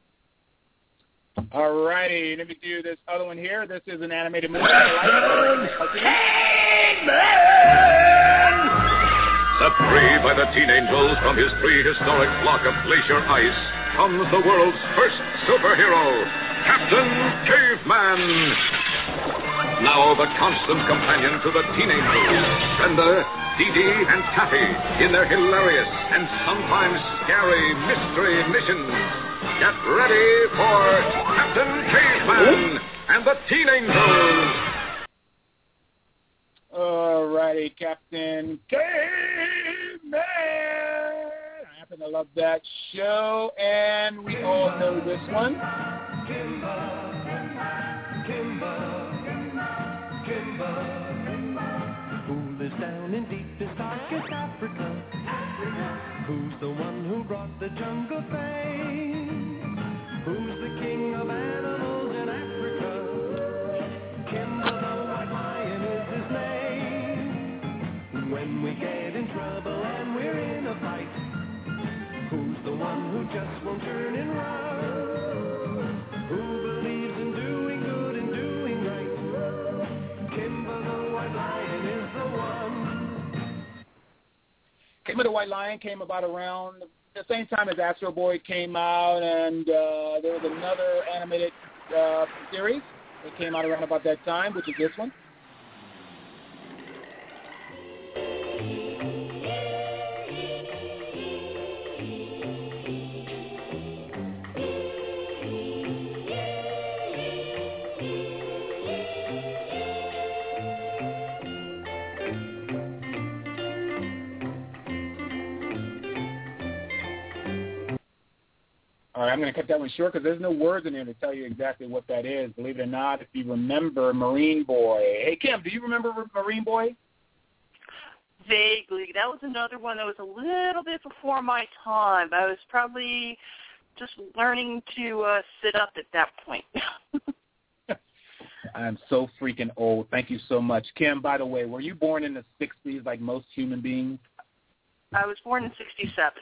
All righty, let me do this other one here. This is an animated movie. Set free by the Teen Angels from his prehistoric block of glacier ice comes the world's first superhero, Captain Caveman. Now the constant companion to the Teen Angels, Brenda, Dee Dee, and Taffy in their hilarious and sometimes scary mystery missions. Get ready for Captain Caveman and the Teen Angels. All righty, Captain Caveman. I happen to love that show, and we all know this one. Kimba, Kimba, Kimba. Who lives down in deepest, darkest Africa? Africa. Who's the one who brought the jungle fame? Who's the king of animals in Africa? Kimba the white lion is his name. When we get in trouble and we're in a fight, who's the one who just won't turn and run? Who believes in doing good and doing right? Kimba the white lion is the one. Kimba the White Lion came about around the same time as Astro Boy came out, and uh, there was another animated uh, series that came out around about that time, which is this one. right, I'm going to cut that one short because there's no words in there to tell you exactly what that is. Believe it or not, if you remember Marine Boy. Hey, Kim, do you remember Marine Boy? Vaguely. That was another one that was a little bit before my time. I was probably just learning to uh, sit up at that point. I'm so freaking old. Thank you so much. Kim, by the way, were you born in the sixties like most human beings? I was born in sixty-seven.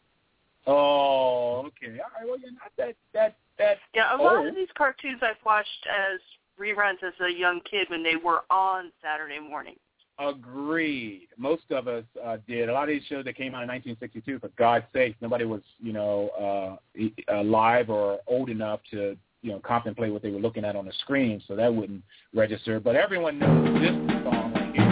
Oh, okay. All right, well, you're not that, that, that Yeah, a old. lot of these cartoons I've watched as reruns as a young kid when they were on Saturday morning. Agreed. Most of us uh, did. A lot of these shows that came out in nineteen sixty-two, for God's sake, nobody was, you know, uh, alive or old enough to, you know, contemplate what they were looking at on the screen, so that wouldn't register. But everyone knows this song right here.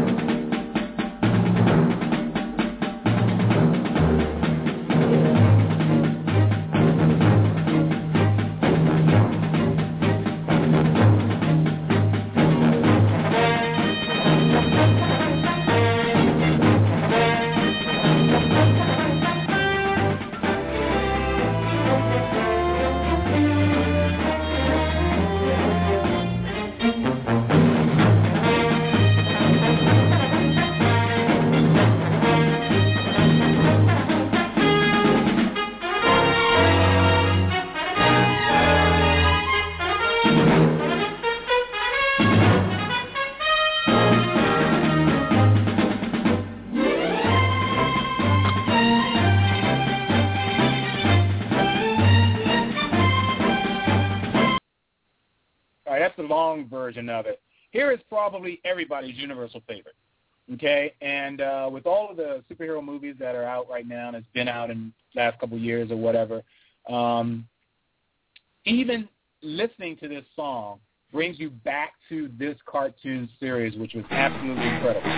Version of it. Here is probably everybody's universal favorite. Okay, and uh, with all of the superhero movies that are out right now, and it's been out in the last couple of years or whatever, um, even listening to this song brings you back to this cartoon series, which was absolutely incredible.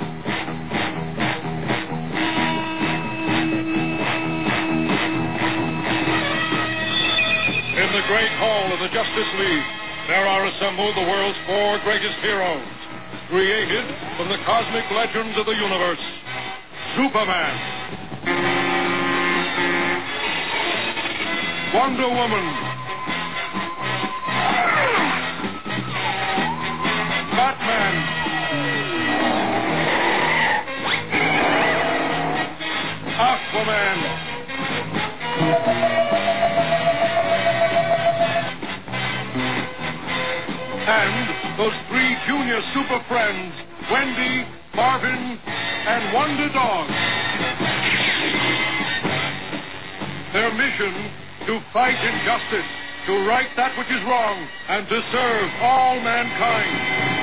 In the great hall of the Justice League, there are assembled the world's four greatest heroes, created from the cosmic legends of the universe. Superman, Wonder Woman, Batman, Aquaman, and those three junior super friends, Wendy, Marvin, and Wonder Dog. Their mission, to fight injustice, to right that which is wrong, and to serve all mankind.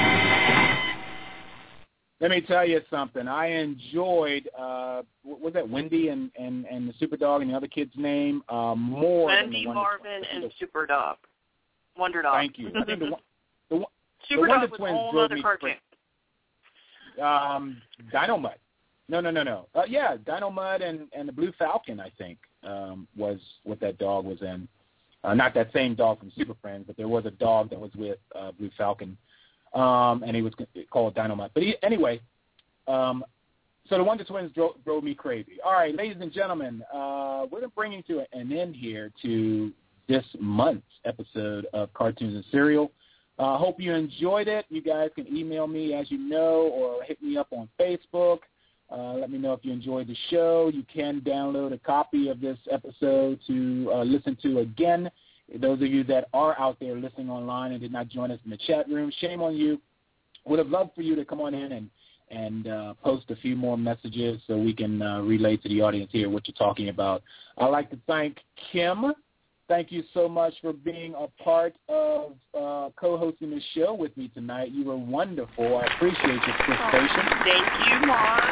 Let me tell you something. I enjoyed, uh, was that Wendy and, and, and the Super Dog and the other kid's name? Uh, more Wendy, than the Marvin, and Super Dog. Wonder Dog. Thank you. I think the, the, Super the Dog Wonder was Twins a whole drove other me cartoon. crazy. Um, Dynamite. No, no, no, no. Uh, yeah, Dynamite and, and the Blue Falcon, I think, um, was what that dog was in. Uh, not that same dog from Super Friends, but there was a dog that was with uh, Blue Falcon, um, and he was called Dynamite. But he, anyway, um, so the Wonder Twins drove, drove me crazy. All right, ladies and gentlemen, uh, we're bringing to an end here to this month's episode of Cartoons and Cereal. I uh, hope you enjoyed it. You guys can email me, as you know, or hit me up on Facebook. Uh, let me know if you enjoyed the show. You can download a copy of this episode to uh, listen to again. Those of you that are out there listening online and did not join us in the chat room, shame on you. Would have loved for you to come on in and, and uh, post a few more messages so we can uh, relay to the audience here what you're talking about. I'd like to thank Kim. Thank you so much for being a part of uh, co-hosting this show with me tonight. You were wonderful. I appreciate your participation. Oh, thank you, Mark.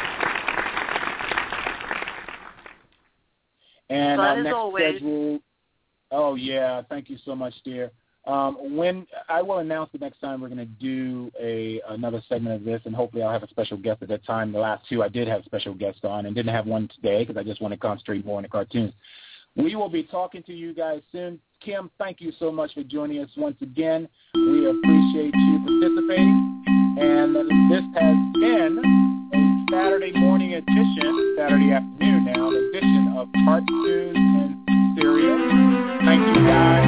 And Fun our as next always. schedule. Oh yeah, thank you so much, dear. Um, when I will announce the next time we're going to do a another segment of this, and hopefully I'll have a special guest at that time. The last two I did have special guests on, and didn't have one today because I just want to concentrate more on the cartoons. We will be talking to you guys soon. Kim, thank you so much for joining us once again. We appreciate you participating. And this has been a Saturday morning edition, Saturday afternoon now, edition of Cartoons and Mysterio. Thank you guys